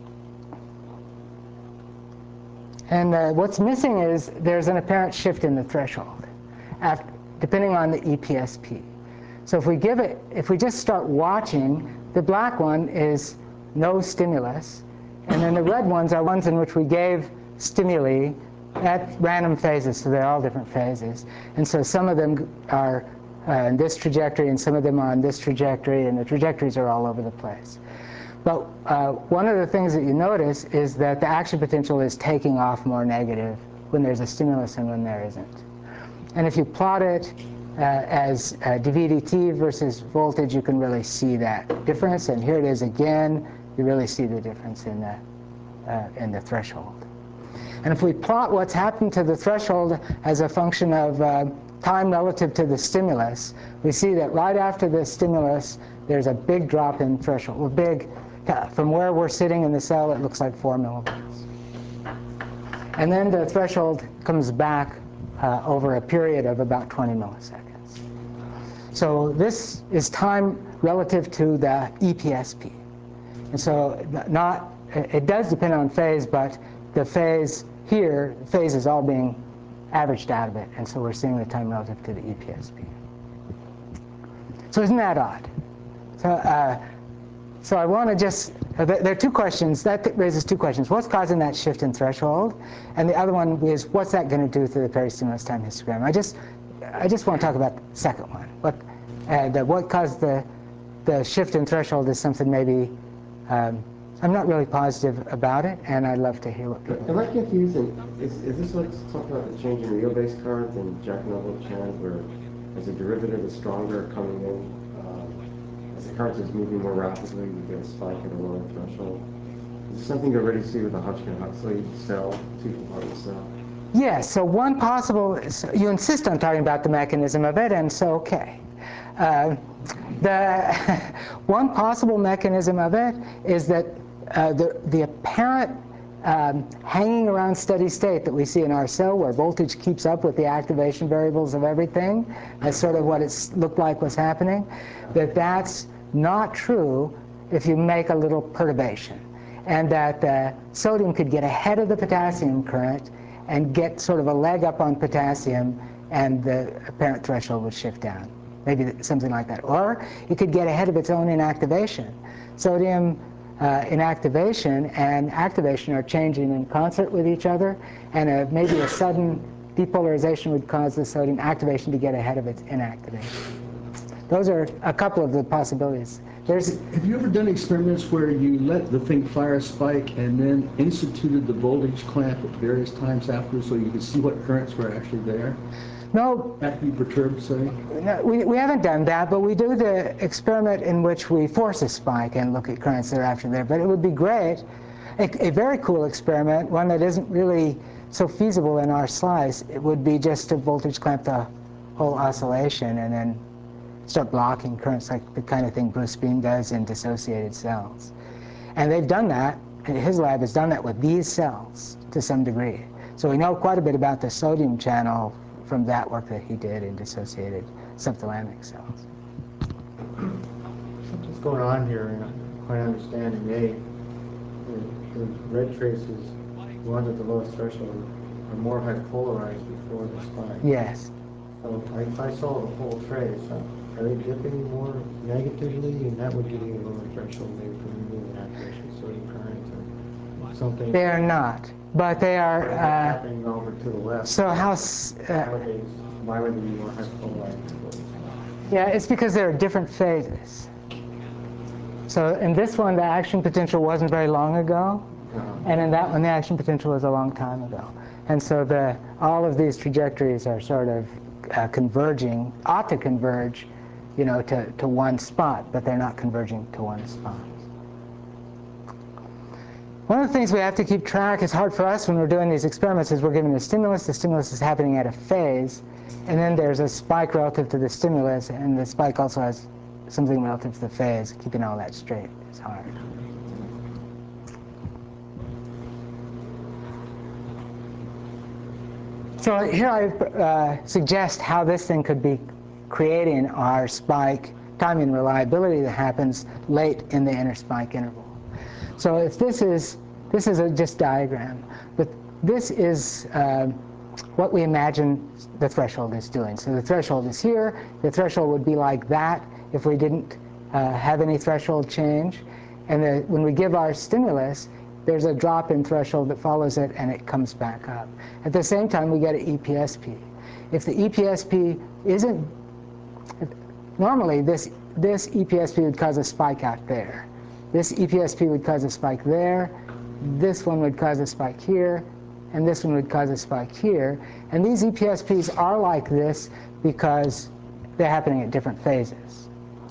And uh, what's missing is there's an apparent shift in the threshold, after, depending on the E P S P. So if we give it, if we just start watching, the black one is no stimulus, and then the red ones are ones in which we gave stimuli at random phases, so they're all different phases. And so some of them are uh, in this trajectory, and some of them are on this trajectory, and the trajectories are all over the place. But uh, one of the things that you notice is that the action potential is taking off more negative when there's a stimulus and when there isn't. And if you plot it uh, as uh, d V d t versus voltage, you can really see that difference. And here it is again. You really see the difference in the, uh, in the threshold. And if we plot what's happened to the threshold as a function of uh, time relative to the stimulus, we see that right after the stimulus, there's a big drop in threshold. Well, big, uh, from where we're sitting in the cell, it looks like four millivolts. And then the threshold comes back uh, over a period of about twenty milliseconds. So this is time relative to the E P S P. And so not, it does depend on phase, but the phase here, phase is all being averaged out of it, and so we're seeing the time relative to the E P S P. So isn't that odd? So, uh, so I want to just, uh, there are two questions. That raises two questions. What's causing that shift in threshold? And the other one is, what's that going to do to the peristimulus time histogram? I just, I just want to talk about the second one. What, uh, the, what caused the, the shift in threshold is something maybe um, I'm not really positive about it, and I'd love to hear what people Am I confusing? Is, is this what's talking about the change in wheelbase current and Jack-Noble channel, where as the derivative is stronger coming in, uh, as the current is moving more rapidly, you get a spike at a lower threshold? Is this something you already see with the Hodgkin-Huxley cell, two-compartment cell? Yes, so one possible, so you insist on talking about the mechanism of it, and so okay. Uh, the one possible mechanism of it is that uh, the, the apparent um, hanging around steady state that we see in our cell, where voltage keeps up with the activation variables of everything, that's sort of what it looked like was happening, that that's not true if you make a little perturbation, and that the sodium could get ahead of the potassium current and get sort of a leg up on potassium, and the apparent threshold would shift down. Maybe something like that. Or it could get ahead of its own inactivation. Sodium uh, inactivation and activation are changing in concert with each other, and a, maybe a sudden depolarization would cause the sodium activation to get ahead of its inactivation. Those are a couple of the possibilities. There's, have you ever done experiments where you let the thing fire a spike and then instituted the voltage clamp at various times afterwards so you could see what currents were actually there? No, That could be perturbed, say? No, we, we haven't done that, but we do the experiment in which we force a spike and look at currents that are after there. But it would be great, a, a very cool experiment, one that isn't really so feasible in our slice. It would be just to voltage clamp the whole oscillation and then start blocking currents like the kind of thing Bruce Beam does in dissociated cells. And they've done that, and his lab has done that with these cells to some degree. So we know quite a bit about the sodium channel from that work that he did in dissociated subthalamic cells. Something's going on here, and I'm quite understanding. They, the, the red traces, the ones at the lowest threshold, are more hypolarized before the spike. Yes. So if I saw the whole trace, uh, are they dipping more negatively, and that would give you a lower threshold maybe for removing activation sodium current or something? They are not, but they are. Uh, happening over to the left. So how? Uh, why, would they, why would they be more hypolarized? Yeah, it's because there are different phases. So in this one, the action potential wasn't very long ago, uh-huh. and in that one, the action potential was a long time ago. And so the all of these trajectories are sort of uh, converging, ought to converge, you know, to, to one spot, but they're not converging to one spot. One of the things we have to keep track, it's hard for us when we're doing these experiments, is we're given a stimulus, the stimulus is happening at a phase, and then there's a spike relative to the stimulus, and the spike also has something relative to the phase. Keeping all that straight is hard. So here I uh, suggest how this thing could be creating our spike timing reliability that happens late in the inner spike interval. So if this is, this is a just diagram, but this is uh, what we imagine the threshold is doing. So the threshold is here. The threshold would be like that if we didn't uh, have any threshold change. And the, when we give our stimulus, there's a drop in threshold that follows it, and it comes back up. At the same time, we get an E P S P. If the E P S P isn't, normally this, this E P S P would cause a spike out there. This E P S P would cause a spike there. This one would cause a spike here. And this one would cause a spike here. And these E P S Ps are like this because they're happening at different phases.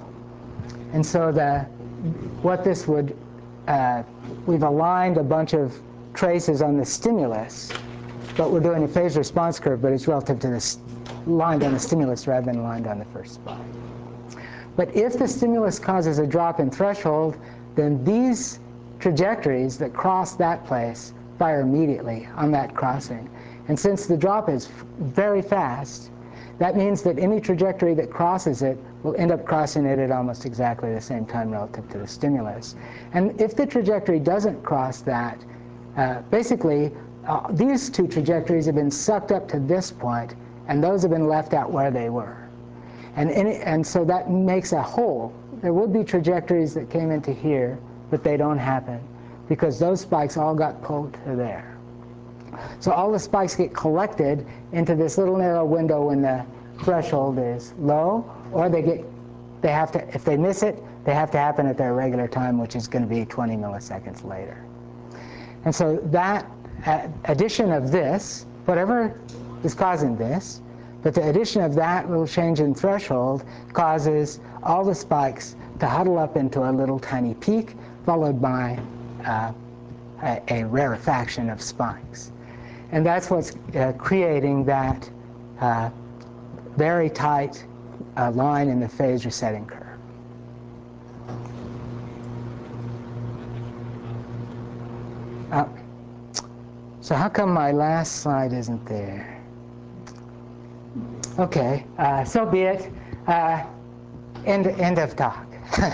And so the, what this would, uh, we've aligned a bunch of traces on the stimulus, but we're doing a phase response curve, but it's relative to this, lined on the stimulus rather than lined on the first spike. But if the stimulus causes a drop in threshold, then these trajectories that cross that place fire immediately on that crossing. And since the drop is very fast, that means that any trajectory that crosses it will end up crossing it at almost exactly the same time relative to the stimulus. And if the trajectory doesn't cross that, uh, basically uh, these two trajectories have been sucked up to this point, and those have been left out where they were. And, any, and so that makes a hole. There would be trajectories that came into here, but they don't happen because those spikes all got pulled to there. So all the spikes get collected into this little narrow window when the threshold is low, or they get, they have to, if they miss it, they have to happen at their regular time, which is going to be twenty milliseconds later. And so that uh, addition of this, whatever is causing this, but the addition of that little change in threshold causes all the spikes to huddle up into a little tiny peak, followed by uh, a, a rarefaction of spikes. And that's what's uh, creating that uh, very tight uh, line in the phase resetting curve. Uh, so how come my last slide isn't there? Okay, uh, so be it. Uh, end, end of talk.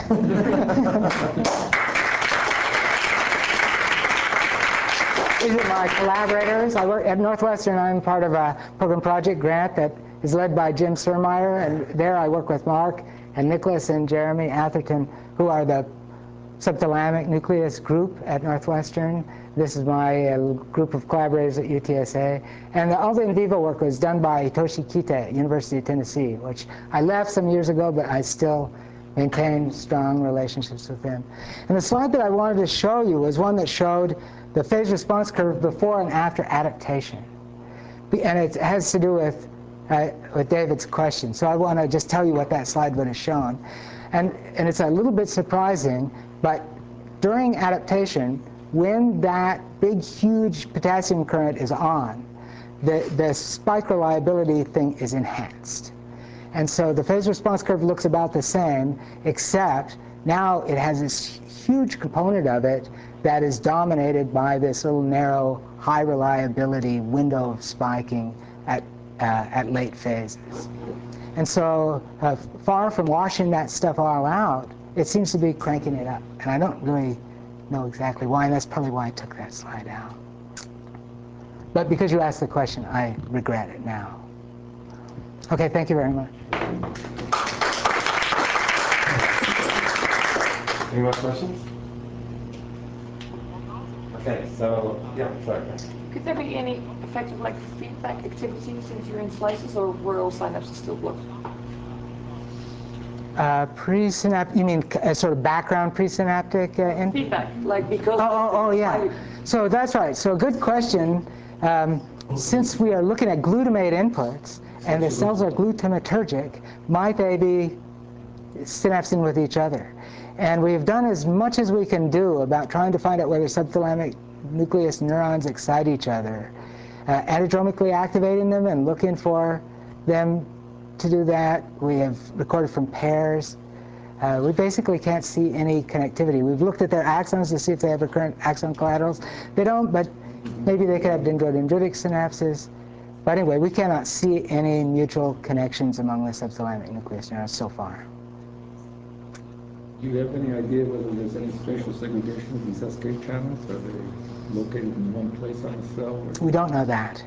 These are my collaborators. I work at Northwestern. I'm part of a program project grant that is led by Jim Surmeyer, and there I work with Mark and Nicholas and Jeremy Atherton, who are the subthalamic nucleus group at Northwestern. This is my uh, group of collaborators at U T S A. And the, all the in vivo work was done by Hitoshi Kita at University of Tennessee, which I left some years ago, but I still maintain strong relationships with him. And the slide that I wanted to show you was one that showed the phase response curve before and after adaptation. And it has to do with, uh, with David's question. So I want to just tell you what that slide would have shown. And, and it's a little bit surprising, but during adaptation, when that big, huge potassium current is on, the, the spike reliability thing is enhanced. And so the phase response curve looks about the same, except now it has this huge component of it that is dominated by this little narrow, high reliability window of spiking at, uh, at late phases. And so uh, far from washing that stuff all out, it seems to be cranking it up. And I don't really know exactly why, and that's probably why I took that slide out. But because you asked the question, I regret it now. Okay, thank you very much. Any more questions? Okay, so, yeah, sorry. Could there be any effect of like feedback activity since you're in slices, or were all synapses still blocked? Uh, presynaptic, you mean uh, sort of background presynaptic uh, input? Feedback, like because... Oh, oh, oh, yeah. So that's right. So good question. Um, since we are looking at glutamate inputs, and the cells are glutamatergic, might they be synapsing with each other? And we've done as much as we can do about trying to find out whether subthalamic nucleus neurons excite each other, uh, antidromically activating them and looking for them to do that. We have recorded from pairs. Uh, we basically can't see any connectivity. We've looked at their axons to see if they have recurrent axon collaterals. They don't, but maybe they could have dendrodendritic synapses. But anyway, we cannot see any mutual connections among the subthalamic nucleus neurons so far. Do you have any idea whether there's any spatial segregation of these S K channels? Are they located in one place on the cell? Or? We don't know that.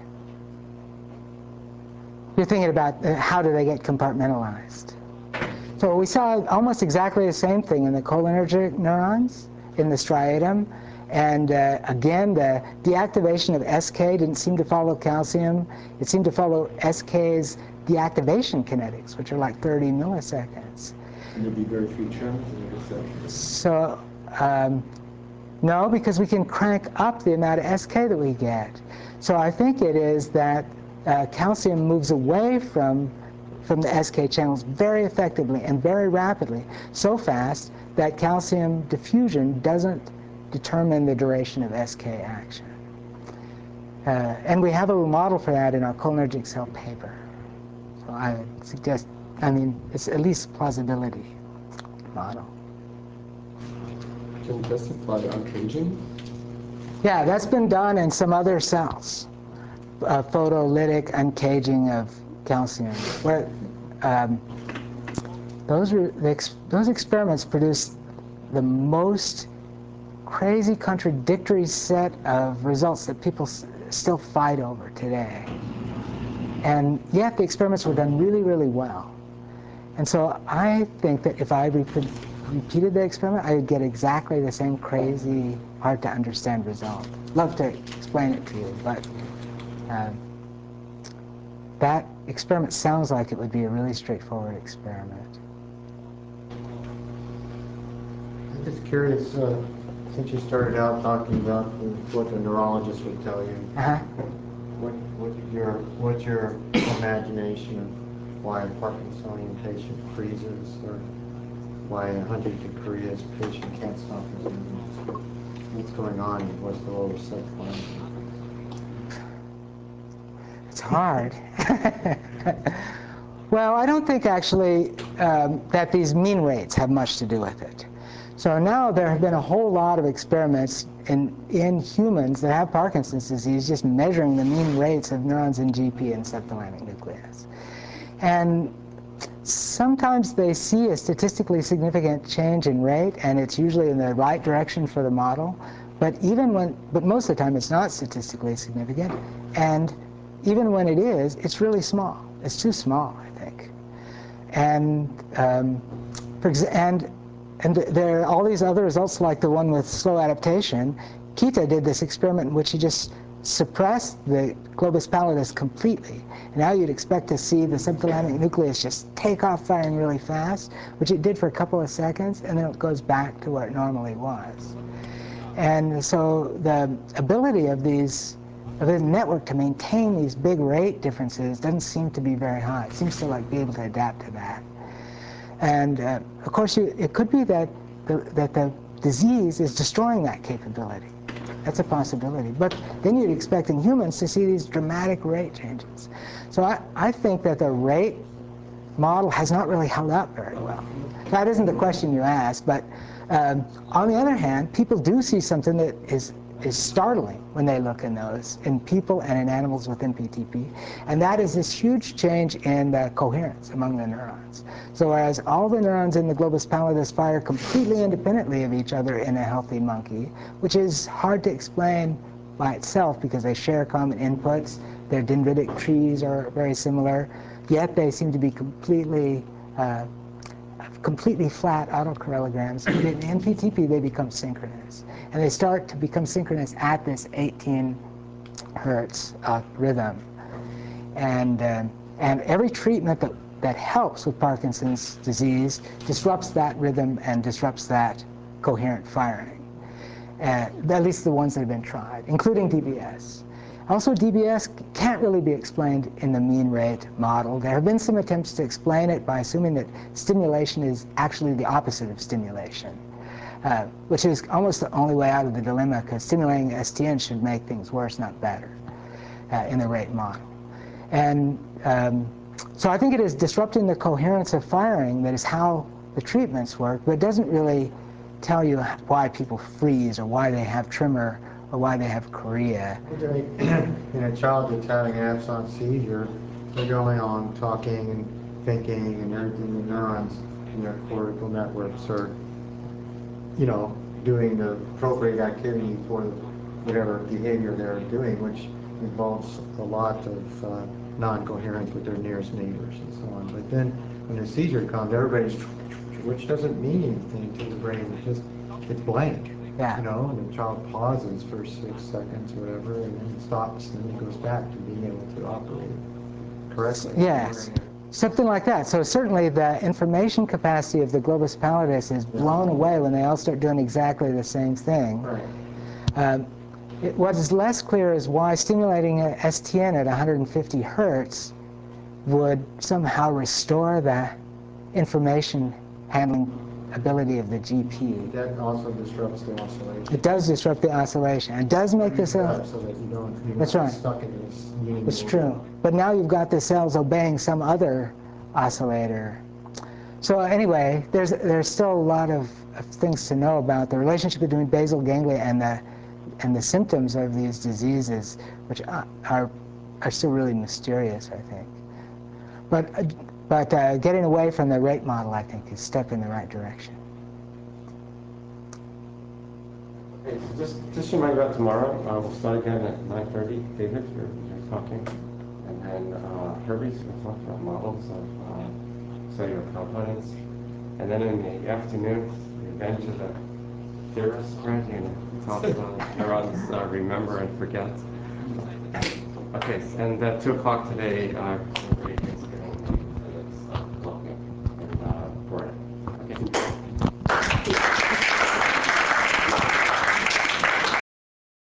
You're thinking about uh, how do they get compartmentalized. So we saw almost exactly the same thing in the cholinergic neurons, in the striatum. And uh, again, the deactivation of S K didn't seem to follow calcium. It seemed to follow S K's deactivation kinetics, which are like thirty milliseconds. And there'd be very few channels in the reception. So, um, no, because we can crank up the amount of S K that we get. So I think it is that uh, calcium moves away from, from the S K channels very effectively and very rapidly, so fast that calcium diffusion doesn't determine the duration of S K action. Uh, and we have a little model for that in our cholinergic cell paper. So I would suggest, I mean, it's at least plausibility model. Can you testify to uncaging? Yeah, that's been done in some other cells. Uh, photolytic uncaging of calcium. Where um, those, re the ex those experiments produced the most crazy contradictory set of results that people s still fight over today. And yet the experiments were done really, really well. And so I think that if I repeat, repeated the experiment, I would get exactly the same crazy, hard to understand result. Love to explain it to you, but uh, that experiment sounds like it would be a really straightforward experiment. I'm just curious, uh, since you started out talking about the, what the neurologist would tell you, Uh-huh. what, what your, what's your imagination of why a Parkinsonian patient freezes, or why a Huntington choreas patient can't stop his movements? What's going on? What's the lower subclavian? It's hard. Well, I don't think actually um, that these mean rates have much to do with it. So now there have been a whole lot of experiments in, in humans that have Parkinson's disease just measuring the mean rates of neurons in G P and subthalamic nucleus. And sometimes they see a statistically significant change in rate, and it's usually in the right direction for the model. But even when, but most of the time it's not statistically significant. And even when it is, it's really small. It's too small, I think. And um, for exa and and there are all these other results, like the one with slow adaptation. Kita did this experiment in which he just suppressed the globus pallidus completely. And now you'd expect to see the subthalamic nucleus just take off firing really fast, which it did for a couple of seconds, and then it goes back to where it normally was. And so the ability of these of the network to maintain these big rate differences doesn't seem to be very high. It seems to like be able to adapt to that. And uh, of course, you, it could be that the, that the disease is destroying that capability. That's a possibility. But then you'd expect in humans to see these dramatic rate changes. So I, I think that the rate model has not really held up very well. That isn't the question you asked, but um, on the other hand, people do see something that is is startling when they look in those, in people and in animals with N P T P, and that is this huge change in uh, coherence among the neurons. So whereas all the neurons in the globus pallidus fire completely independently of each other in a healthy monkey, which is hard to explain by itself because they share common inputs, their dendritic trees are very similar, yet they seem to be completely uh, completely flat autocorrelograms. But in N P T P, they become synchronous. And they start to become synchronous at this eighteen hertz uh, rhythm. And, uh, and every treatment that, that helps with Parkinson's disease disrupts that rhythm and disrupts that coherent firing. Uh, at least the ones that have been tried, including D B S. Also, D B S can't really be explained in the mean rate model. There have been some attempts to explain it by assuming that stimulation is actually the opposite of stimulation, uh, which is almost the only way out of the dilemma, because stimulating S T N should make things worse, not better, uh, in the rate model. And um, so I think it is disrupting the coherence of firing that is how the treatments work, but it doesn't really tell you why people freeze or why they have tremor or why they have chorea. In a child that's having an absence seizure, they're going on talking and thinking and everything. The neurons in their cortical networks are, you know, doing the appropriate activity for whatever behavior they're doing, which involves a lot of uh, non-coherence with their nearest neighbors and so on. But then when the seizure comes, everybody's, which doesn't mean anything to the brain. It just, it's blank. Yeah. You know, and the child pauses for six seconds or whatever, and then stops, and then he goes back to being able to operate correctly. Yes, something like that. So certainly the information capacity of the globus pallidus is blown away when they all start doing exactly the same thing. Right. Um, it, what is less clear is why stimulating a S T N at one hundred fifty hertz would somehow restore the information handling ability of the G P. That also disrupts the oscillation. It does disrupt the oscillation. It does make the cells. So that you don't, you're That's not right. stuck in this meaning. It's true. But now you've got the cells obeying some other oscillator. So anyway, there's there's still a lot of, of things to know about the relationship between basal ganglia and the and the symptoms of these diseases, which are are, are still really mysterious, I think. But uh, but uh, getting away from the rate model, I think, is a step in the right direction. Okay, so just just remind you about tomorrow. Uh, we'll start again at nine thirty. David, you're, you're talking, and then uh, Herbie's going to talk about models of uh, cellular components, and then in the afternoon, the Revenge of the Theorists, right? You're going to talk about neurons uh, remember and forget. Okay, and at two o'clock today, uh,